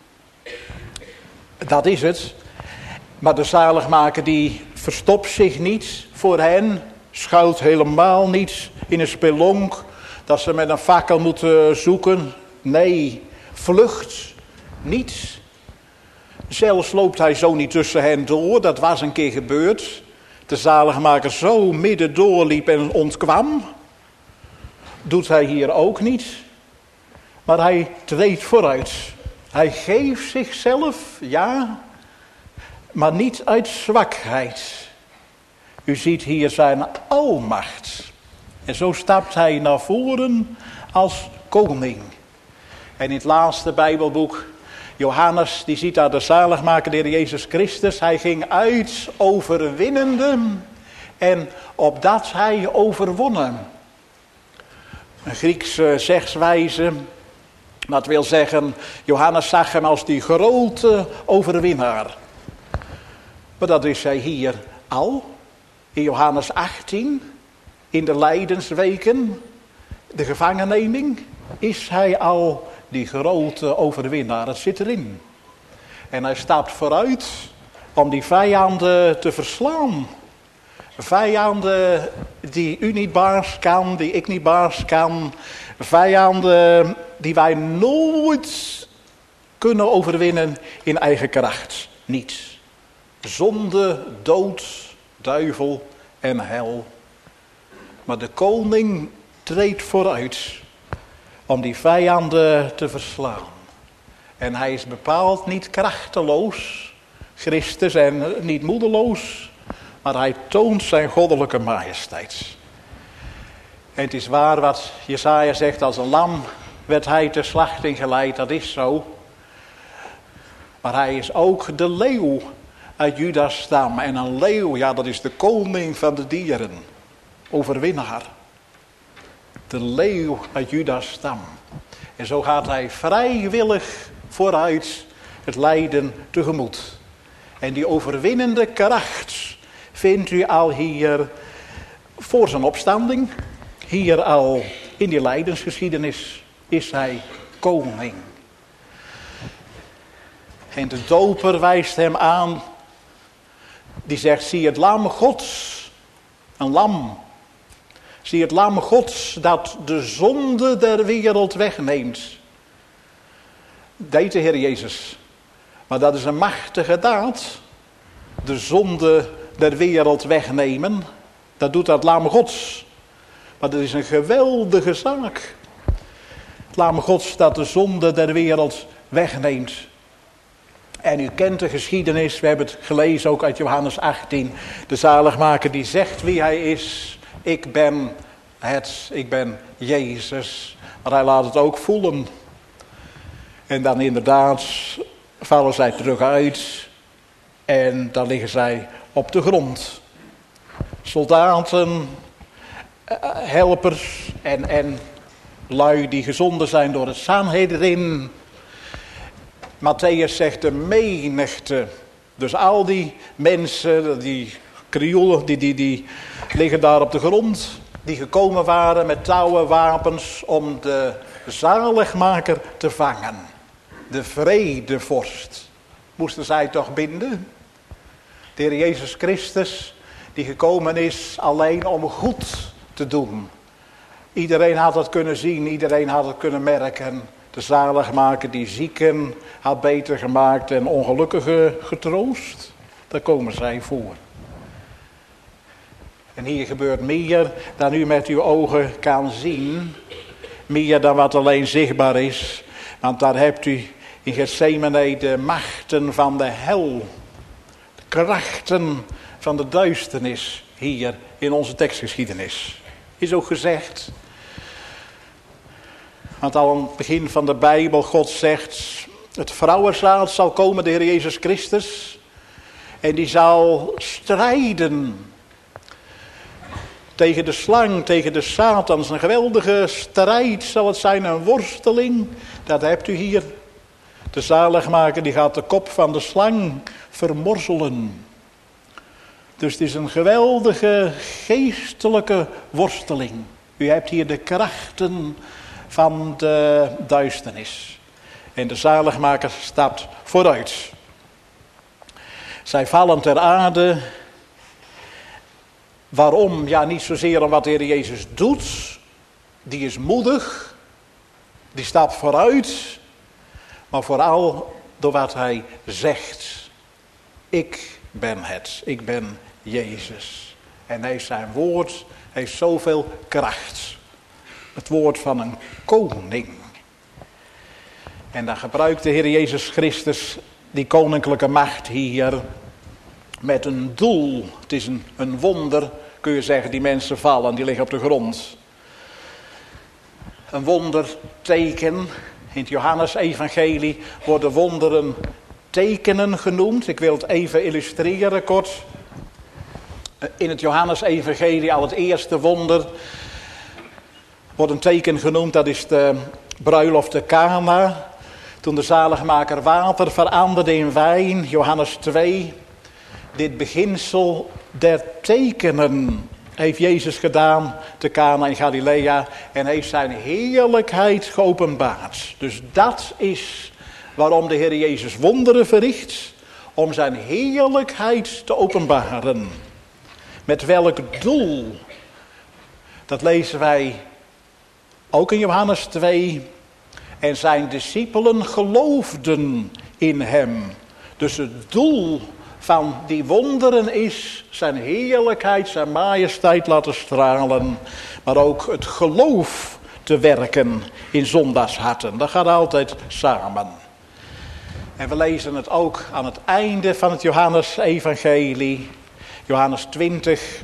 Dat is het. Maar de zaligmaker die verstopt zich niet voor hen. Schuilt helemaal niet in een spelonk. Dat ze met een fakkel moeten zoeken. Nee, vlucht niet. Zelfs loopt hij zo niet tussen hen door. Dat was een keer gebeurd. De zaligmaker zo midden doorliep en ontkwam. Doet hij hier ook niet. Maar hij treedt vooruit. Hij geeft zichzelf, ja, maar niet uit zwakheid. U ziet hier zijn almacht. En zo stapt hij naar voren als koning. En in het laatste Bijbelboek, Johannes, die ziet daar de zaligmaker, de Heer Jezus Christus. Hij ging uit overwinnende en opdat hij overwonnen. Een Griekse zegswijze, dat wil zeggen, Johannes zag hem als die grote overwinnaar. Maar dat is hij hier al, in Johannes 18, in de lijdensweken, de gevangenneming, is hij al die grote overwinnaar. Het zit erin. En hij stapt vooruit om die vijanden te verslaan. Vijanden die u niet baas kan, die ik niet baas kan. Vijanden die wij nooit kunnen overwinnen in eigen kracht. Niet. Zonde, dood, duivel en hel. Maar de koning treedt vooruit om die vijanden te verslaan. En hij is bepaald niet krachteloos, Christus, en niet moedeloos. Maar hij toont zijn goddelijke majesteit. En het is waar wat Jesaja zegt, als een lam werd hij ter slachting geleid, dat is zo. Maar hij is ook de leeuw uit Judas stam. En een leeuw, ja, dat is de koning van de dieren. Overwinnaar. De leeuw uit Judas stam. En zo gaat hij vrijwillig vooruit het lijden tegemoet. En die overwinnende kracht vindt u al hier voor zijn opstanding. Hier al in die lijdensgeschiedenis is hij koning. En de doper wijst hem aan. Die zegt, zie het lam Gods. Een lam. Zie het lam Gods dat de zonde der wereld wegneemt. Deed de Heer Jezus. Maar dat is een machtige daad. De zonde der wereld wegnemen. Dat doet dat lam Gods. Maar dat is een geweldige zaak. Het lam Gods dat de zonde der wereld wegneemt. En u kent de geschiedenis, we hebben het gelezen ook uit Johannes 18. De zaligmaker die zegt wie hij is. Ik ben Jezus. Maar hij laat het ook voelen. En dan inderdaad vallen zij terug uit. En dan liggen zij op de grond. Soldaten, helpers en lui die gezonden zijn door het Sanhedrin. Matthäus zegt de menigte. Dus al die mensen, die krioelen, die liggen daar op de grond. Die gekomen waren met touwen, wapens om de zaligmaker te vangen. De vredevorst. Moesten zij toch binden? De Heer Jezus Christus, die gekomen is alleen om goed te doen. Iedereen had het kunnen zien, iedereen had het kunnen merken. De zaligmaker die zieken had beter gemaakt en ongelukkigen getroost. Daar komen zij voor. En hier gebeurt meer dan u met uw ogen kan zien. Meer dan wat alleen zichtbaar is. Want daar hebt u in Getsemane de machten van de hel. De krachten van de duisternis hier in onze tekstgeschiedenis. Is ook gezegd. Want al aan het begin van de Bijbel, God zegt, het vrouwenzaad zal komen, de Heer Jezus Christus. En die zal strijden tegen de slang, tegen de Satan. Een geweldige strijd zal het zijn, een worsteling. Dat hebt u hier. De zaligmaker die gaat de kop van de slang vermorzelen. Dus het is een geweldige geestelijke worsteling. U hebt hier de krachten van de duisternis. En de zaligmaker stapt vooruit. Zij vallen ter aarde. Waarom? Ja, niet zozeer om wat de Heer Jezus doet. Die is moedig. Die stapt vooruit. Maar vooral door wat hij zegt. Ik ben het. Ik ben Jezus. En hij zijn woord heeft zoveel kracht. Het woord van een koning. En dan gebruikt de Heer Jezus Christus die koninklijke macht hier met een doel. Het is een wonder, kun je zeggen, die mensen vallen, die liggen op de grond. Een wonderteken. In het Johannes-evangelie worden wonderen tekenen genoemd. Ik wil het even illustreren kort. In het Johannes-evangelie al het eerste wonder wordt een teken genoemd. Dat is de bruiloft te Kana. Toen de zaligmaker water veranderde in wijn. Johannes 2. Dit beginsel der tekenen heeft Jezus gedaan te Kana in Galilea. En heeft zijn heerlijkheid geopenbaard. Dus dat is waarom de Heer Jezus wonderen verricht. Om zijn heerlijkheid te openbaren. Met welk doel? Dat lezen wij ook in Johannes 2. En zijn discipelen geloofden in hem. Dus het doel van die wonderen is zijn heerlijkheid, zijn majesteit laten stralen. Maar ook het geloof te werken in zondagsharten. Dat gaat altijd samen. En we lezen het ook aan het einde van het Johannes-evangelie. Johannes 20.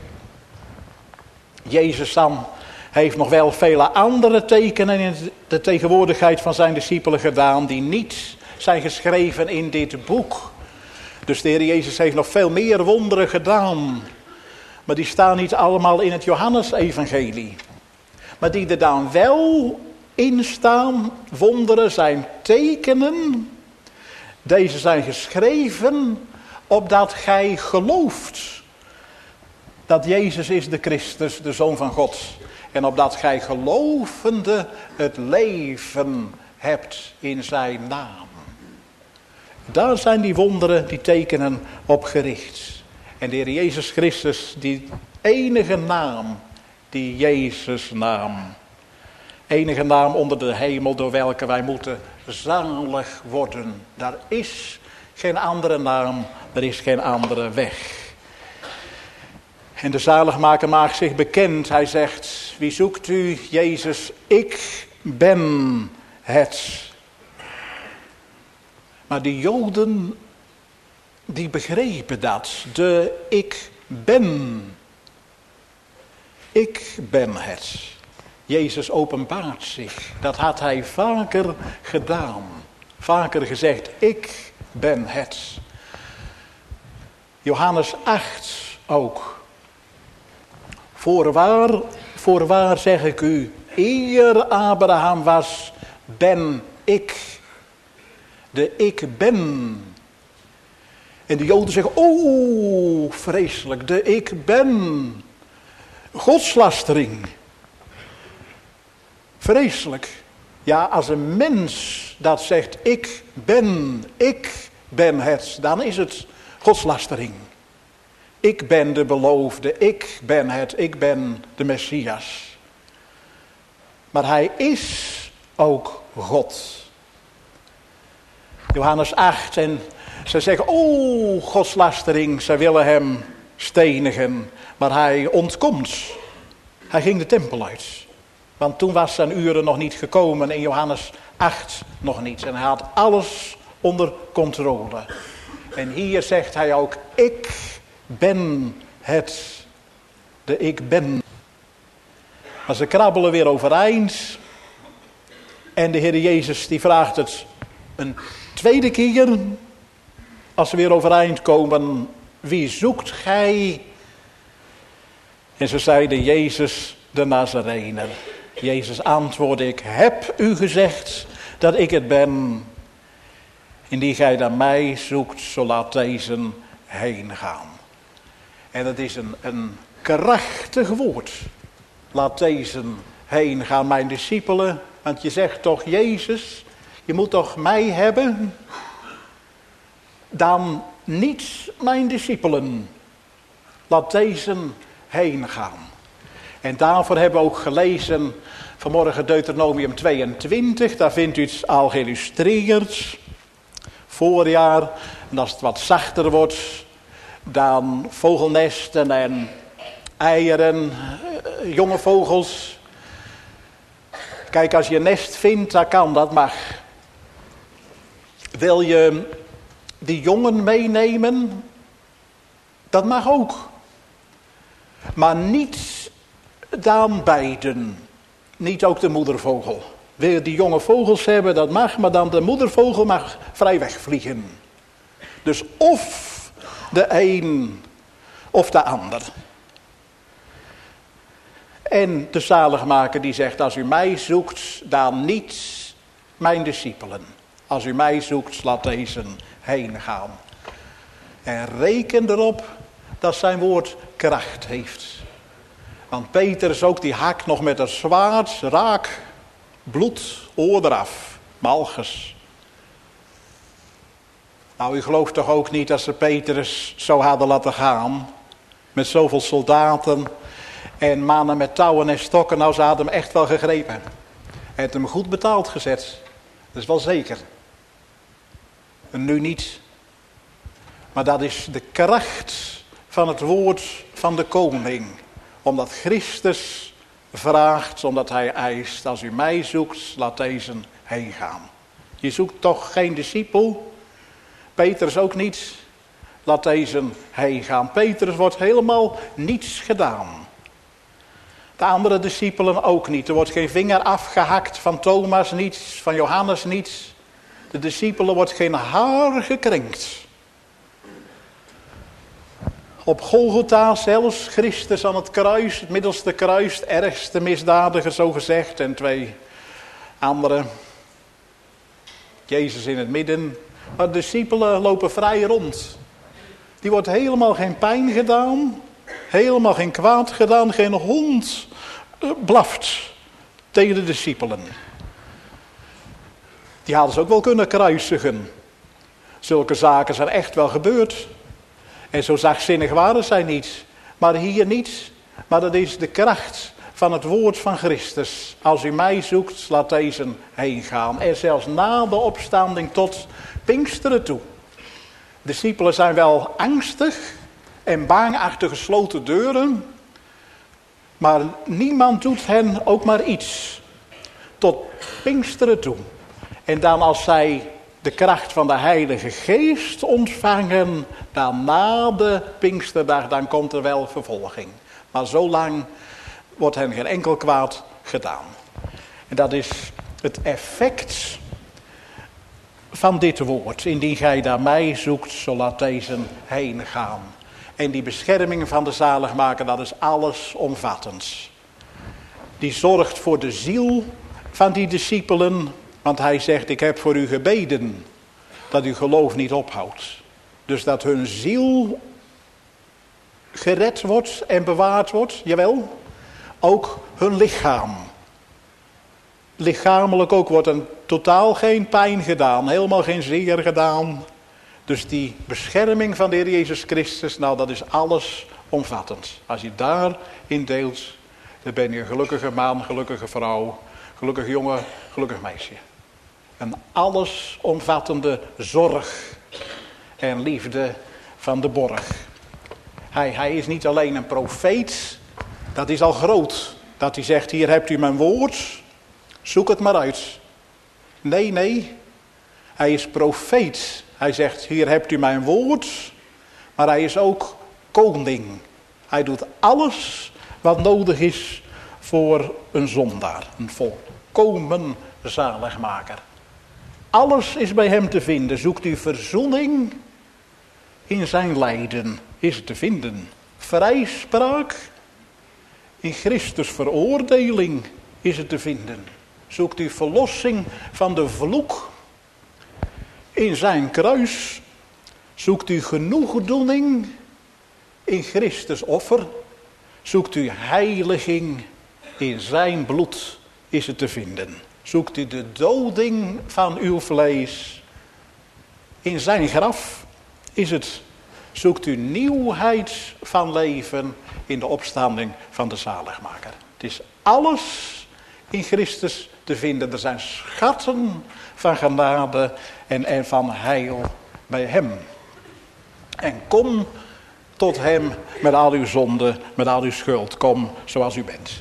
Jezus dan heeft nog wel vele andere tekenen in de tegenwoordigheid van zijn discipelen gedaan. Die niet zijn geschreven in dit boek. Dus de Heer Jezus heeft nog veel meer wonderen gedaan. Maar die staan niet allemaal in het Johannes-evangelie. Maar die er dan wel in staan, wonderen zijn tekenen. Deze zijn geschreven opdat gij gelooft dat Jezus is de Christus, de Zoon van God. En opdat gij gelovende het leven hebt in zijn naam. Daar zijn die wonderen, die tekenen op gericht. En de Heer Jezus Christus, die enige naam, die Jezus naam. Enige naam onder de hemel door welke wij moeten zalig worden. Daar is geen andere naam, er is geen andere weg. En de zaligmaker maakt zich bekend. Hij zegt, wie zoekt u? Jezus, ik ben het. Maar de Joden, die begrepen dat. De ik ben. Ik ben het. Jezus openbaart zich. Dat had hij vaker gedaan. Vaker gezegd, ik ben het. Johannes 8 ook. Voorwaar zeg ik u, eer Abraham was, ben ik. De ik ben. En de Joden zeggen, oh, vreselijk, de ik ben. Godslastering. Vreselijk. Ja, als een mens dat zegt, ik ben het, dan is het godslastering. Ik ben de beloofde, ik ben het, ik ben de Messias. Maar hij is ook God. Johannes 8 en ze zeggen, oh, godslastering, ze willen hem stenigen. Maar hij ontkomt. Hij ging de tempel uit. Want toen was zijn uren nog niet gekomen, in Johannes 8 nog niet. En hij had alles onder controle. En hier zegt hij ook, ik ben het, de ik ben. Maar ze krabbelen weer overeind. En de Heer Jezus die vraagt het een tweede keer. Als ze weer overeind komen, wie zoekt gij? En ze zeiden, Jezus de Nazarener. Jezus antwoordde, ik heb u gezegd dat ik het ben. Indien gij naar mij zoekt, zo laat deze heen gaan. En het is een krachtig woord. Laat deze heen gaan, mijn discipelen. Want je zegt toch, Jezus, je moet toch mij hebben? Dan niet mijn discipelen. Laat deze heen gaan. En daarvoor hebben we ook gelezen vanmorgen Deuteronomium 22. Daar vindt u het al geïllustreerd. Voorjaar. En als het wat zachter wordt, dan vogelnesten en eieren, jonge vogels. Kijk, als je een nest vindt, dan kan dat, mag. Wil je die jongen meenemen? Dat mag ook. Maar niet dan beiden. Niet ook de moedervogel. Wil je die jonge vogels hebben, dat mag, maar dan de moedervogel mag vrij wegvliegen. Dus of de een of de ander. En de zaligmaker die zegt, als u mij zoekt, dan niet mijn discipelen. Als u mij zoekt, laat deze heen gaan. En reken erop dat zijn woord kracht heeft. Want Petrus ook, die hakt nog met een zwaard, raak, bloed, oor eraf, Malchus. Nou, u gelooft toch ook niet dat ze Petrus zo hadden laten gaan, met zoveel soldaten en mannen met touwen en stokken. Nou, ze hadden hem echt wel gegrepen. En hem goed betaald gezet. Dat is wel zeker. En nu niet. Maar dat is de kracht van het woord van de koning. Omdat Christus vraagt, omdat hij eist, als u mij zoekt, laat deze heen gaan. Je zoekt toch geen discipel? Petrus ook niet. Laat deze heen gaan. Petrus wordt helemaal niets gedaan. De andere discipelen ook niet. Er wordt geen vinger afgehakt van Thomas niet, van Johannes niet. De discipelen wordt geen haar gekrenkt. Op Golgotha zelfs, Christus aan het kruis, het middelste kruis, de ergste misdadiger zo gezegd. En twee anderen. Jezus in het midden. Maar de discipelen lopen vrij rond. Die wordt helemaal geen pijn gedaan. Helemaal geen kwaad gedaan. Geen hond blaft tegen de discipelen. Die hadden ze ook wel kunnen kruisigen. Zulke zaken zijn echt wel gebeurd. En zo zachtzinnig waren zij niet. Maar hier niet. Maar dat is de kracht van het woord van Christus. Als u mij zoekt, laat deze heen gaan. En zelfs na de opstanding tot Pinksteren toe. De discipelen zijn wel angstig en bang achter gesloten deuren. Maar niemand doet hen ook maar iets. Tot Pinksteren toe. En dan als zij de kracht van de Heilige Geest ontvangen, dan na de Pinksterdag, dan komt er wel vervolging. Maar zo lang wordt hen geen enkel kwaad gedaan. En dat is het effect van dit woord. Indien gij naar mij zoekt, zo laat deze heen gaan. En die bescherming van de zaligmaker, dat is allesomvattend. Die zorgt voor de ziel van die discipelen. Want hij zegt, ik heb voor u gebeden dat uw geloof niet ophoudt. Dus dat hun ziel gered wordt en bewaard wordt, jawel. Ook hun lichaam. Lichamelijk ook wordt er totaal geen pijn gedaan, helemaal geen zeer gedaan. Dus die bescherming van de Heer Jezus Christus, nou dat is allesomvattend. Als je daarin deelt, dan ben je een gelukkige man, gelukkige vrouw, gelukkig jongen, gelukkig meisje. Een allesomvattende zorg en liefde van de borg. Hij is niet alleen een profeet, dat is al groot. Dat hij zegt, hier hebt u mijn woord, zoek het maar uit. Nee, hij is profeet. Hij zegt, hier hebt u mijn woord, maar hij is ook koning. Hij doet alles wat nodig is voor een zondaar, een volkomen zaligmaker. Alles is bij hem te vinden. Zoekt u verzoening in zijn lijden, is het te vinden. Vrijspraak in Christus veroordeling is het te vinden. Zoekt u verlossing van de vloek in zijn kruis. Zoekt u genoegdoening in Christus offer. Zoekt u heiliging in zijn bloed, is het te vinden. Zoekt u de doding van uw vlees in zijn graf, is het. Zoekt u nieuwheid van leven in de opstanding van de zaligmaker. Het is alles in Christus te vinden. Er zijn schatten van genade en van heil bij hem. En kom tot hem met al uw zonde, met al uw schuld. Kom zoals u bent.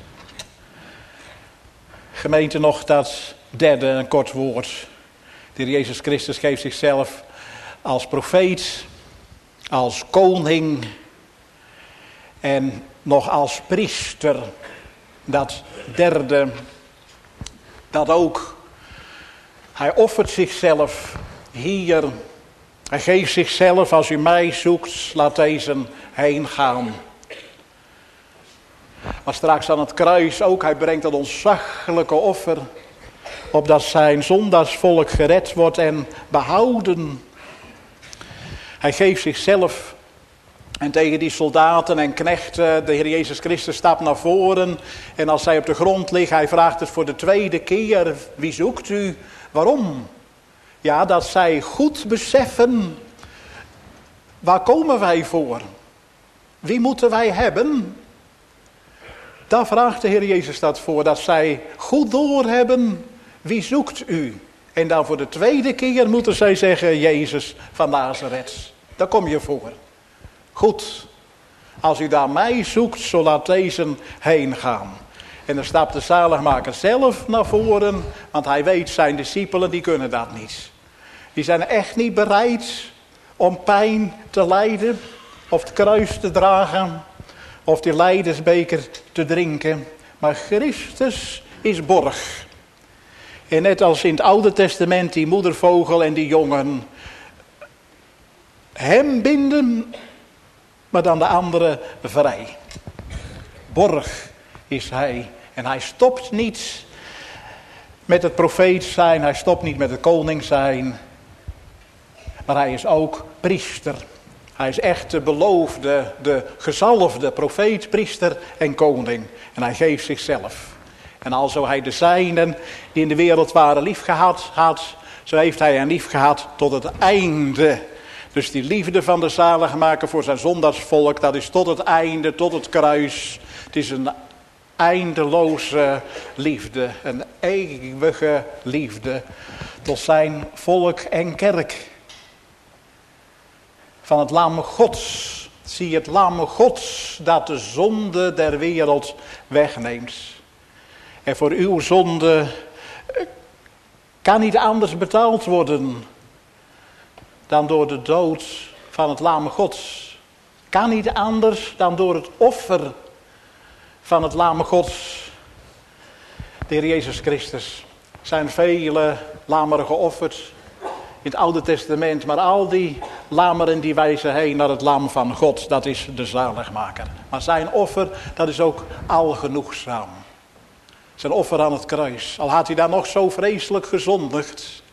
Gemeente, nog dat derde, een kort woord. De Heer Jezus Christus geeft zichzelf als profeet, als koning en nog als priester. Dat derde, dat ook. Hij offert zichzelf hier. Hij geeft zichzelf, als u mij zoekt, laat deze heen gaan. Maar straks aan het kruis ook, hij brengt dat ontzaglijke offer, opdat zijn zondagsvolk gered wordt en behouden. Hij geeft zichzelf en tegen die soldaten en knechten, de Heer Jezus Christus stapt naar voren. En als zij op de grond liggen, hij vraagt het voor de tweede keer, wie zoekt u? Waarom? Ja, dat zij goed beseffen, waar komen wij voor? Wie moeten wij hebben? Daar vraagt de Heer Jezus dat voor, dat zij goed doorhebben, wie zoekt u? En dan voor de tweede keer moeten zij zeggen, Jezus van Nazareth. Daar kom je voor. Goed, als u daar mij zoekt, zo laat deze heen gaan. En dan stapt de zaligmaker zelf naar voren, want hij weet, zijn discipelen, die kunnen dat niet. Die zijn echt niet bereid om pijn te lijden, of het kruis te dragen, of die lijdensbeker te drinken. Maar Christus is borg. En net als in het Oude Testament die moedervogel en die jongen hem binden, maar dan de andere vrij. Borg is hij. En hij stopt niet met het profeet zijn, hij stopt niet met het koning zijn. Maar hij is ook priester. Hij is echt de beloofde, de gezalfde profeet, priester en koning. En hij geeft zichzelf. En alzo hij de zijnen die in de wereld waren liefgehad had, zo heeft hij hen liefgehad tot het einde. Dus die liefde van de zaligmaker voor zijn zondagsvolk, dat is tot het einde, tot het kruis. Het is een eindeloze liefde, een eeuwige liefde tot zijn volk en kerk. Van het lam Gods, zie het lam Gods dat de zonde der wereld wegneemt. En voor uw zonde kan niet anders betaald worden dan door de dood van het lam Gods. Kan niet anders dan door het offer van het lam Gods. De Heer Jezus Christus. Zijn vele lammeren geofferd in het Oude Testament. Maar al die lammeren die wijzen heen naar het lam van God. Dat is de zaligmaker. Maar zijn offer, dat is ook algenoegzaam. Zijn offer aan het kruis. Al had hij daar nog zo vreselijk gezondigd.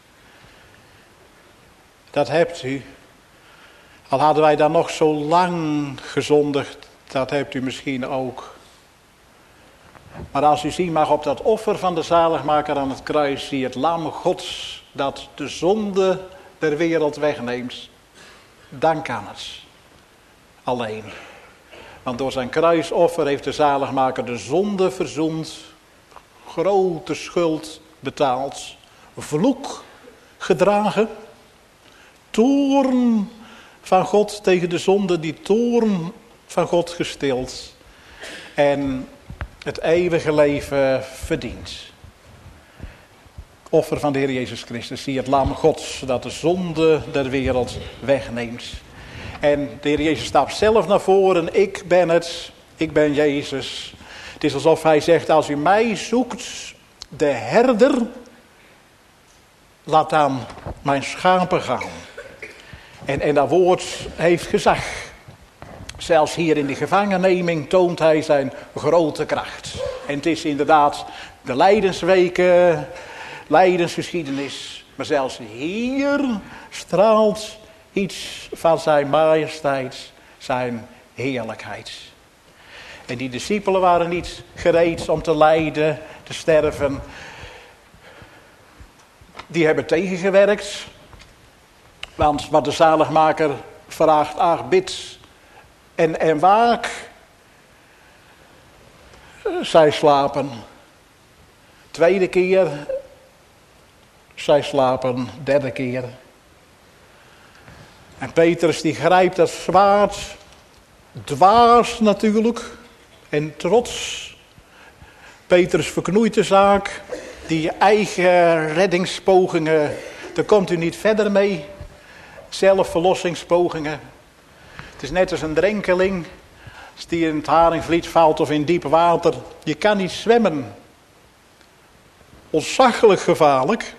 Dat hebt u. Al hadden wij daar nog zo lang gezondigd. Dat hebt u misschien ook. Maar als u zien mag op dat offer van de zaligmaker aan het kruis. Zie het lam Gods dat de zonde der wereld wegneemt. Dan kan het. Alleen. Want door zijn kruisoffer heeft de zaligmaker de zonde verzoend. Grote schuld betaald. Vloek gedragen. Toorn van God tegen de zonde. Die toorn van God gestild. En het eeuwige leven verdient. Offer van de Heer Jezus Christus. Zie het lam Gods dat de zonde der wereld wegneemt. En de Heer Jezus stapt zelf naar voren. Ik ben het. Ik ben Jezus. Het is alsof hij zegt, als u mij zoekt, de herder, laat dan mijn schapen gaan. En dat woord heeft gezag. Zelfs hier in de gevangenneming toont hij zijn grote kracht. En het is inderdaad de lijdensweken, lijdensgeschiedenis. Maar zelfs hier straalt iets van zijn majesteit, zijn heerlijkheid. En die discipelen waren niet gereed om te lijden, te sterven. Die hebben tegengewerkt. Want wat de zaligmaker vraagt, ach, bid en waak. Zij slapen. Tweede keer. Zij slapen. Derde keer. En Petrus die grijpt dat zwaard. Dwaas natuurlijk. En trots. Petrus verknoeit de zaak. Die eigen reddingspogingen. Daar komt u niet verder mee. Zelfverlossingspogingen. Het is net als een drenkeling. Als die in het Haringvliet valt of in diep water. Je kan niet zwemmen. Ontzaglijk gevaarlijk.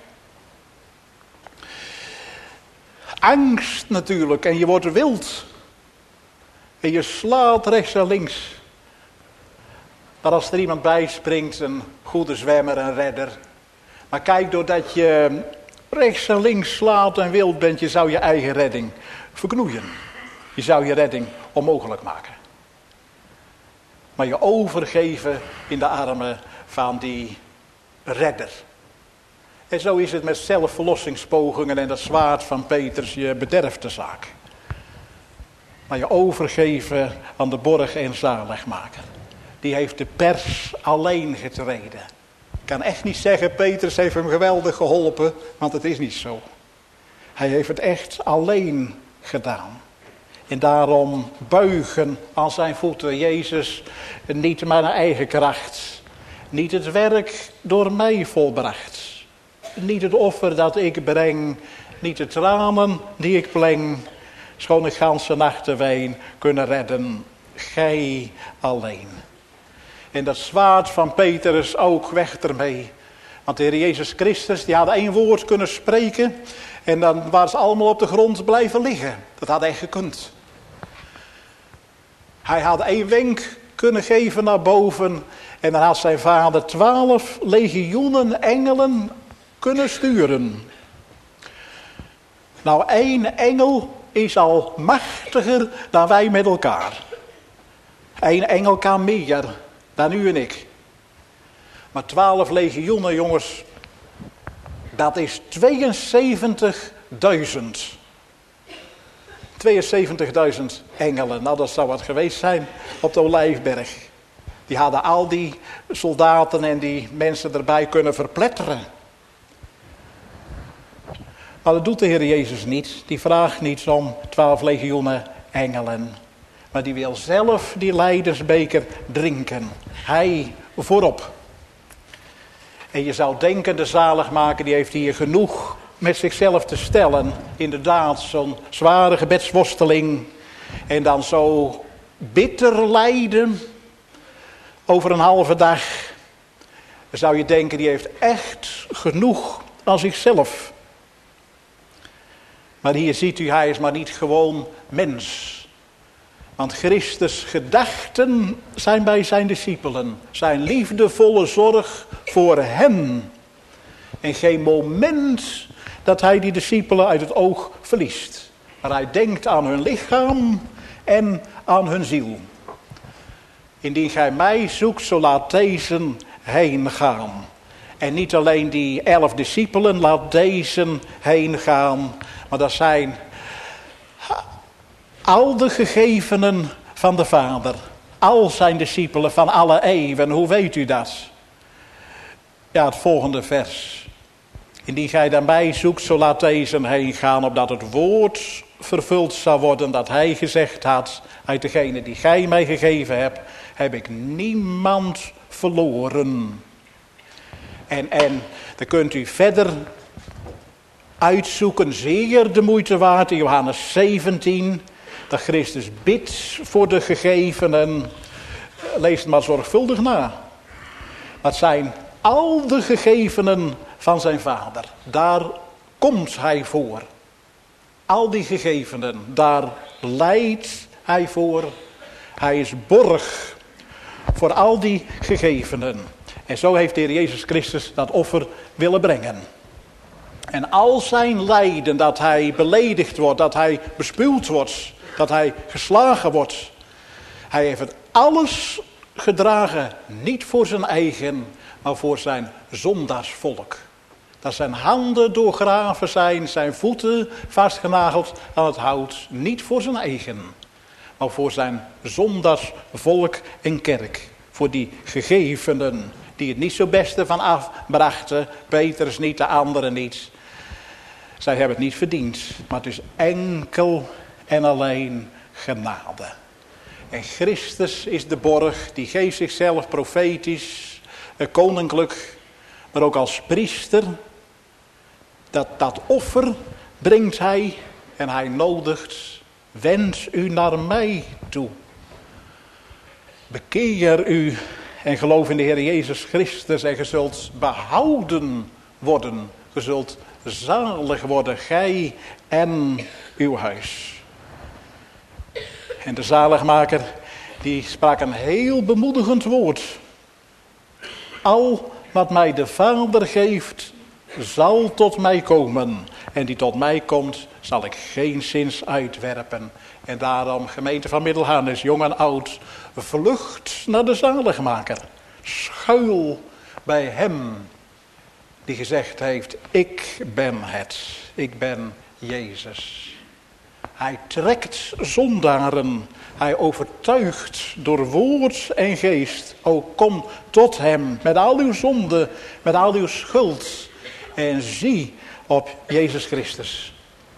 Angst natuurlijk. En je wordt wild. En je slaat rechts en links. Maar als er iemand bij springt, een goede zwemmer, een redder. Maar kijk, doordat je rechts en links slaat en wild bent, je zou je eigen redding verknoeien. Je zou je redding onmogelijk maken. Maar je overgeven in de armen van die redder. En zo is het met zelfverlossingspogingen en dat zwaard van Petrus, je bederft de zaak. Maar je overgeven aan de borg en zaligmaker. Die heeft de pers alleen getreden. Ik kan echt niet zeggen, Petrus heeft hem geweldig geholpen, want het is niet zo. Hij heeft het echt alleen gedaan. En daarom buigen aan zijn voeten. Jezus, niet mijn eigen kracht. Niet het werk door mij volbracht. Niet het offer dat ik breng. Niet de tranen die ik pleng. Schoon ik ganse nachten ween kunnen redden. Gij alleen. En dat zwaard van Petrus ook weg ermee. Want de Heer Jezus Christus, die had 1 woord kunnen spreken. En dan waren ze allemaal op de grond blijven liggen. Dat had hij gekund. Hij had 1 wenk kunnen geven naar boven. En dan had zijn vader 12 legioenen engelen kunnen sturen. Nou, 1 engel is al machtiger dan wij met elkaar. 1 engel kan meer dan u en ik. Maar 12 legioenen, jongens, dat is 72.000. 72.000 engelen. Nou, dat zou wat geweest zijn op de Olijfberg. Die hadden al die soldaten en die mensen erbij kunnen verpletteren. Maar dat doet de Heer Jezus niet. Die vraagt niet om 12 legioenen engelen. Maar die wil zelf die lijdensbeker drinken. Hij voorop. En je zou denken, de zaligmaker die heeft hier genoeg met zichzelf te stellen. Inderdaad, zo'n zware gebedsworsteling. En dan zo bitter lijden over een halve dag. Dan zou je denken, die heeft echt genoeg aan zichzelf. Maar hier ziet u, hij is maar niet gewoon mens. Want Christus' gedachten zijn bij zijn discipelen. Zijn liefdevolle zorg voor hen. En geen moment dat hij die discipelen uit het oog verliest. Maar hij denkt aan hun lichaam en aan hun ziel. Indien gij mij zoekt, zo laat deze heen gaan. En niet alleen die 11 discipelen, laat deze heen gaan. Maar dat zijn al de gegevenen van de Vader. Al zijn discipelen van alle eeuwen. Hoe weet u dat? Ja, het volgende vers. Indien gij dan mij zoekt, zo laat deze heen gaan, opdat het woord vervuld zou worden dat hij gezegd had. Uit degene die gij mij gegeven hebt, heb ik niemand verloren. En dan kunt u verder uitzoeken, zeer de moeite waard, in Johannes 17, dat Christus bidt voor de gegevenen. Lees het maar zorgvuldig na. Dat zijn al de gegevenen van zijn Vader. Daar komt hij voor. Al die gegevenen, daar lijdt hij voor. Hij is borg voor al die gegevenen. En zo heeft de Heer Jezus Christus dat offer willen brengen. En al zijn lijden, dat hij beledigd wordt, dat hij bespuwd wordt, dat hij geslagen wordt. Hij heeft het alles gedragen, niet voor zijn eigen, maar voor zijn zondaarsvolk. Dat zijn handen doorgraven zijn, zijn voeten vastgenageld aan het hout. Niet voor zijn eigen, maar voor zijn zondaarsvolk en kerk. Voor die gegevenen die het niet zo beste van afbrachten. Petrus niet, de anderen niet. Zij hebben het niet verdiend, maar het is enkel en alleen genade. En Christus is de borg, die geeft zichzelf profetisch, koninklijk, maar ook als priester. Dat offer brengt hij en hij nodigt, wend u naar mij toe. Bekeer u en geloof in de Heer Jezus Christus en ge zult behouden worden. Ge zult zalig worden, gij en uw huis. En de zaligmaker, die sprak een heel bemoedigend woord. Al wat mij de Vader geeft, zal tot mij komen. En die tot mij komt, zal ik geenszins uitwerpen. En daarom, gemeente van Middelharnis, jong en oud, vlucht naar de zaligmaker. Schuil bij hem die gezegd heeft, ik ben het. Ik ben Jezus. Hij trekt zondaren. Hij overtuigt door woord en geest. O, kom tot hem met al uw zonde, met al uw schuld. En zie op Jezus Christus.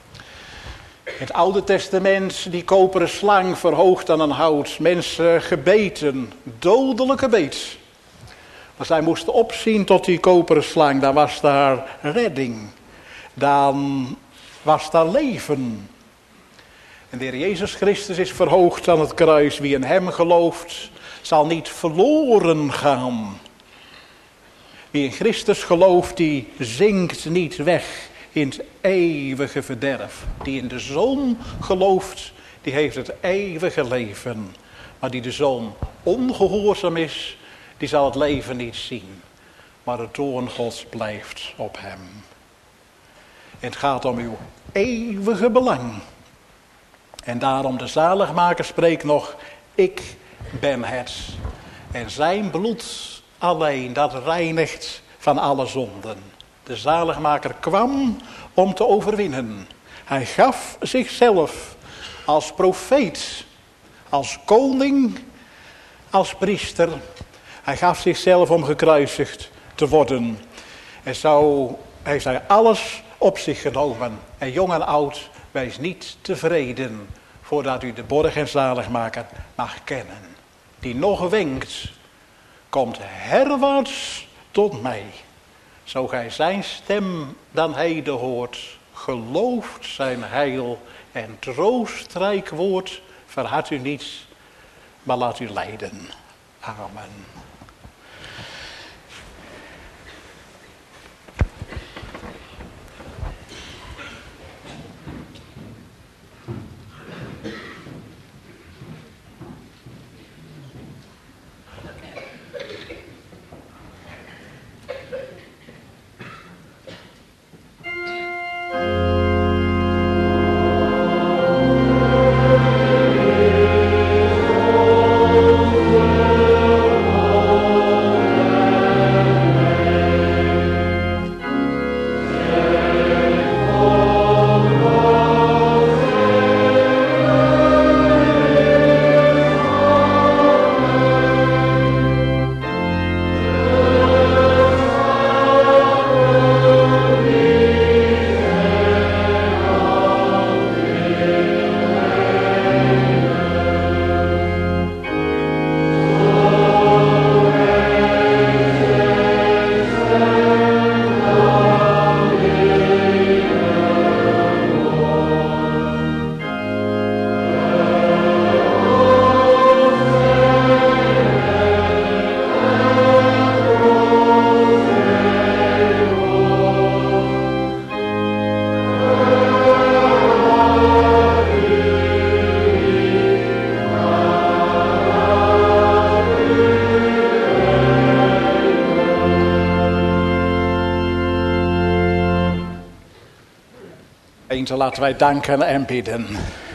In het Oude Testament, die koperen slang verhoogd aan een hout. Mensen gebeten, dodelijke beet. Maar zij moesten opzien tot die koperen slang. Dan was daar redding. Dan was daar leven. En de Heer Jezus Christus is verhoogd aan het kruis. Wie in hem gelooft, zal niet verloren gaan. Wie in Christus gelooft, die zinkt niet weg in het eeuwige verderf. Die in de Zoon gelooft, die heeft het eeuwige leven. Maar die de Zoon ongehoorzaam is, die zal het leven niet zien. Maar de toorn Gods blijft op hem. En het gaat om uw eeuwige belang. En daarom de zaligmaker spreekt nog, ik ben het. En zijn bloed alleen, dat reinigt van alle zonden. De zaligmaker kwam om te overwinnen. Hij gaf zichzelf als profeet, als koning, als priester. Hij gaf zichzelf om gekruisigd te worden. En zo heeft hij alles op zich genomen. En jong en oud, wees niet tevreden voordat u de borg en zaligmaker mag kennen. Die nog wenkt, komt herwaarts tot mij. Zo gij zijn stem dan heden hoort, gelooft zijn heil en troostrijk woord, verhard u niets, maar laat u leiden. Amen. Gemeente, laten wij danken en bidden.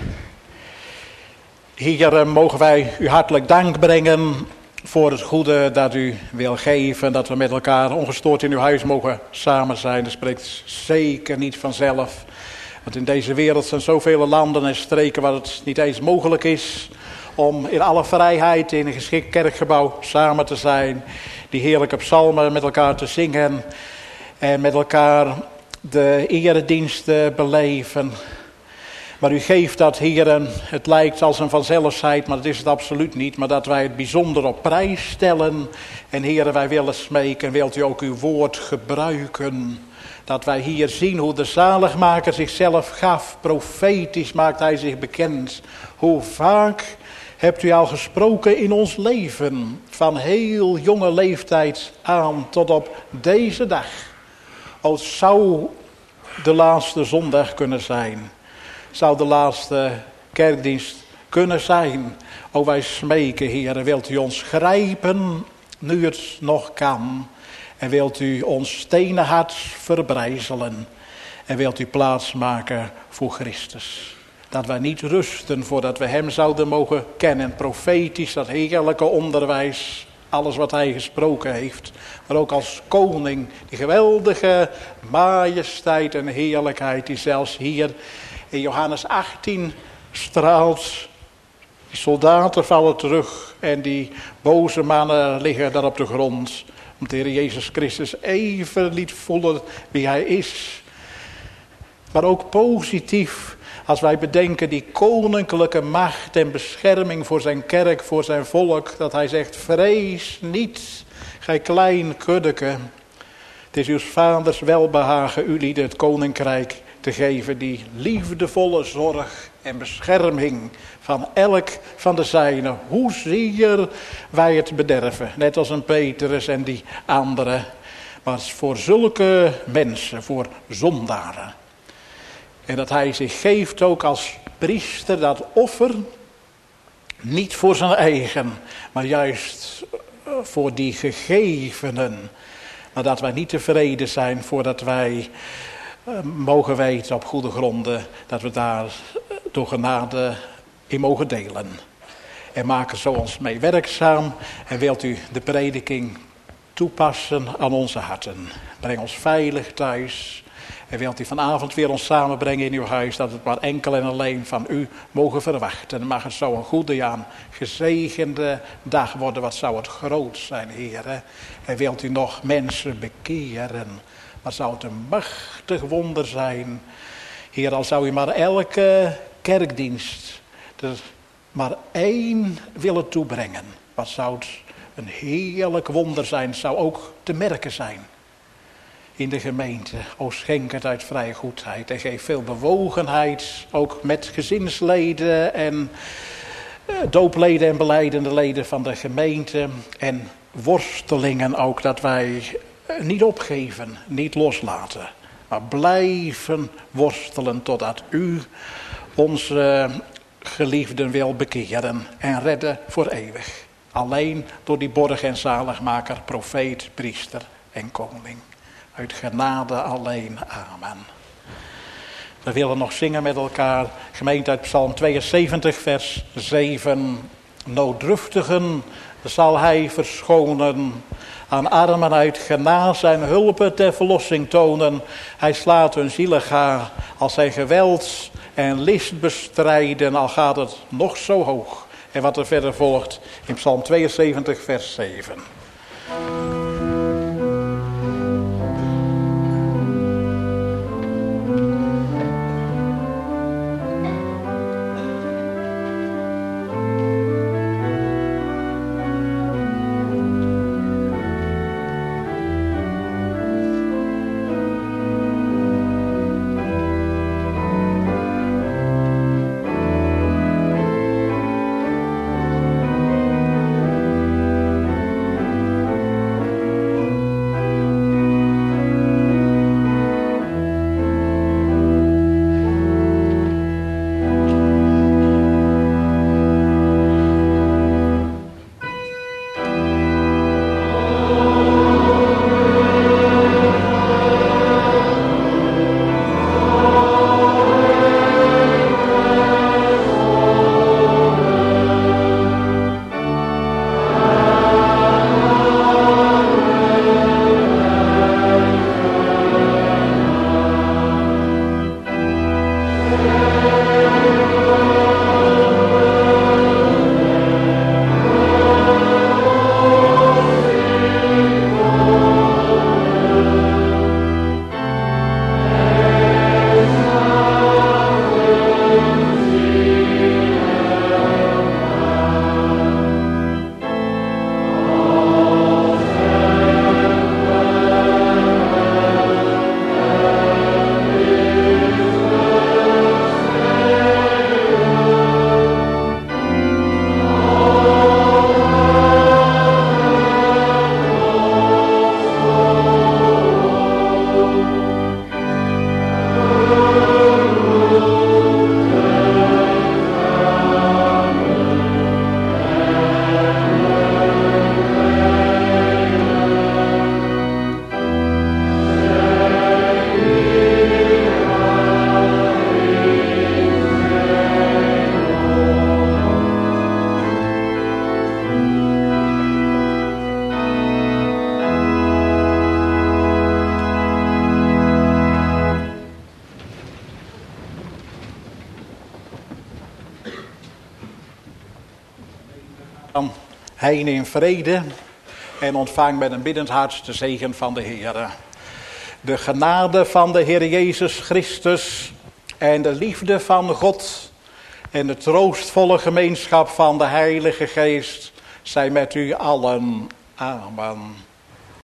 Heer, mogen wij u hartelijk dank brengen voor het goede dat u wil geven. Dat we met elkaar ongestoord in uw huis mogen samen zijn. Dat spreekt zeker niet vanzelf. Want in deze wereld zijn zoveel landen en streken waar het niet eens mogelijk is om in alle vrijheid in een geschikt kerkgebouw samen te zijn. Die heerlijke psalmen met elkaar te zingen en met elkaar de erediensten beleven. Maar u geeft dat, heren, het lijkt als een vanzelfsheid, maar dat is het absoluut niet. Maar dat wij het bijzonder op prijs stellen. En heren, wij willen smeken, wilt u ook uw woord gebruiken. Dat wij hier zien hoe de zaligmaker zichzelf gaf. Profetisch maakt hij zich bekend. Hoe vaak hebt u al gesproken in ons leven. Van heel jonge leeftijd aan tot op deze dag. Als zou de laatste zondag kunnen zijn. Zou de laatste kerkdienst kunnen zijn. O, wij smeken, Heer, wilt u ons grijpen nu het nog kan. En wilt u ons stenen hart verbrijzelen. En wilt u plaats maken voor Christus. Dat wij niet rusten voordat we hem zouden mogen kennen. Profetisch, dat heerlijke onderwijs. Alles wat hij gesproken heeft. Maar ook als koning. Die geweldige majesteit en heerlijkheid die zelfs hier in Johannes 18 straalt. Die soldaten vallen terug. En die boze mannen liggen daar op de grond. Omdat de Heer Jezus Christus even liet voelen wie hij is. Maar ook positief. Als wij bedenken die koninklijke macht en bescherming voor zijn kerk, voor zijn volk. Dat hij zegt, vrees niet, gij klein kuddeke. Het is uw vaders welbehagen, u lieden het koninkrijk te geven. Die liefdevolle zorg en bescherming van elk van de zijnen. Hoezeer wij het bederven. Net als een Petrus en die anderen. Maar voor zulke mensen, voor zondaren. En dat hij zich geeft ook als priester, dat offer, niet voor zijn eigen, maar juist voor die gegevenen. Maar dat wij niet tevreden zijn voordat wij mogen weten op goede gronden dat we daar door genade in mogen delen. En maken zo ons mee werkzaam en wilt u de prediking toepassen aan onze harten. Breng ons veilig thuis. En wilt u vanavond weer ons samenbrengen in uw huis, dat het maar enkel en alleen van u mogen verwachten. Mag het zo een goede, ja, gezegende dag worden. Wat zou het groot zijn, Heer. En wilt u nog mensen bekeren. Wat zou het een machtig wonder zijn. Heer, al zou u maar elke kerkdienst er maar één willen toebrengen. Wat zou het een heerlijk wonder zijn. Het zou ook te merken zijn. In de gemeente, o schenk het uit vrije goedheid en geef veel bewogenheid, ook met gezinsleden en doopleden en belijdende leden van de gemeente en worstelingen ook, dat wij niet opgeven, niet loslaten, maar blijven worstelen totdat u onze geliefden wil bekeren en redden voor eeuwig. Alleen door die borg en zaligmaker, profeet, priester en koning. Uit genade alleen. Amen. We willen nog zingen met elkaar. Gemeente uit Psalm 72 vers 7. Nooddruftigen zal hij verschonen. Aan armen uit genade zijn hulpen ter verlossing tonen. Hij slaat hun zielen gaar als zij geweld en list bestrijden. Al gaat het nog zo hoog. En wat er verder volgt in Psalm 72 vers 7. heen in vrede en ontvang met een biddend hart de zegen van de Heer. De genade van de Heer Jezus Christus en de liefde van God en de troostvolle gemeenschap van de Heilige Geest zijn met u allen. Amen.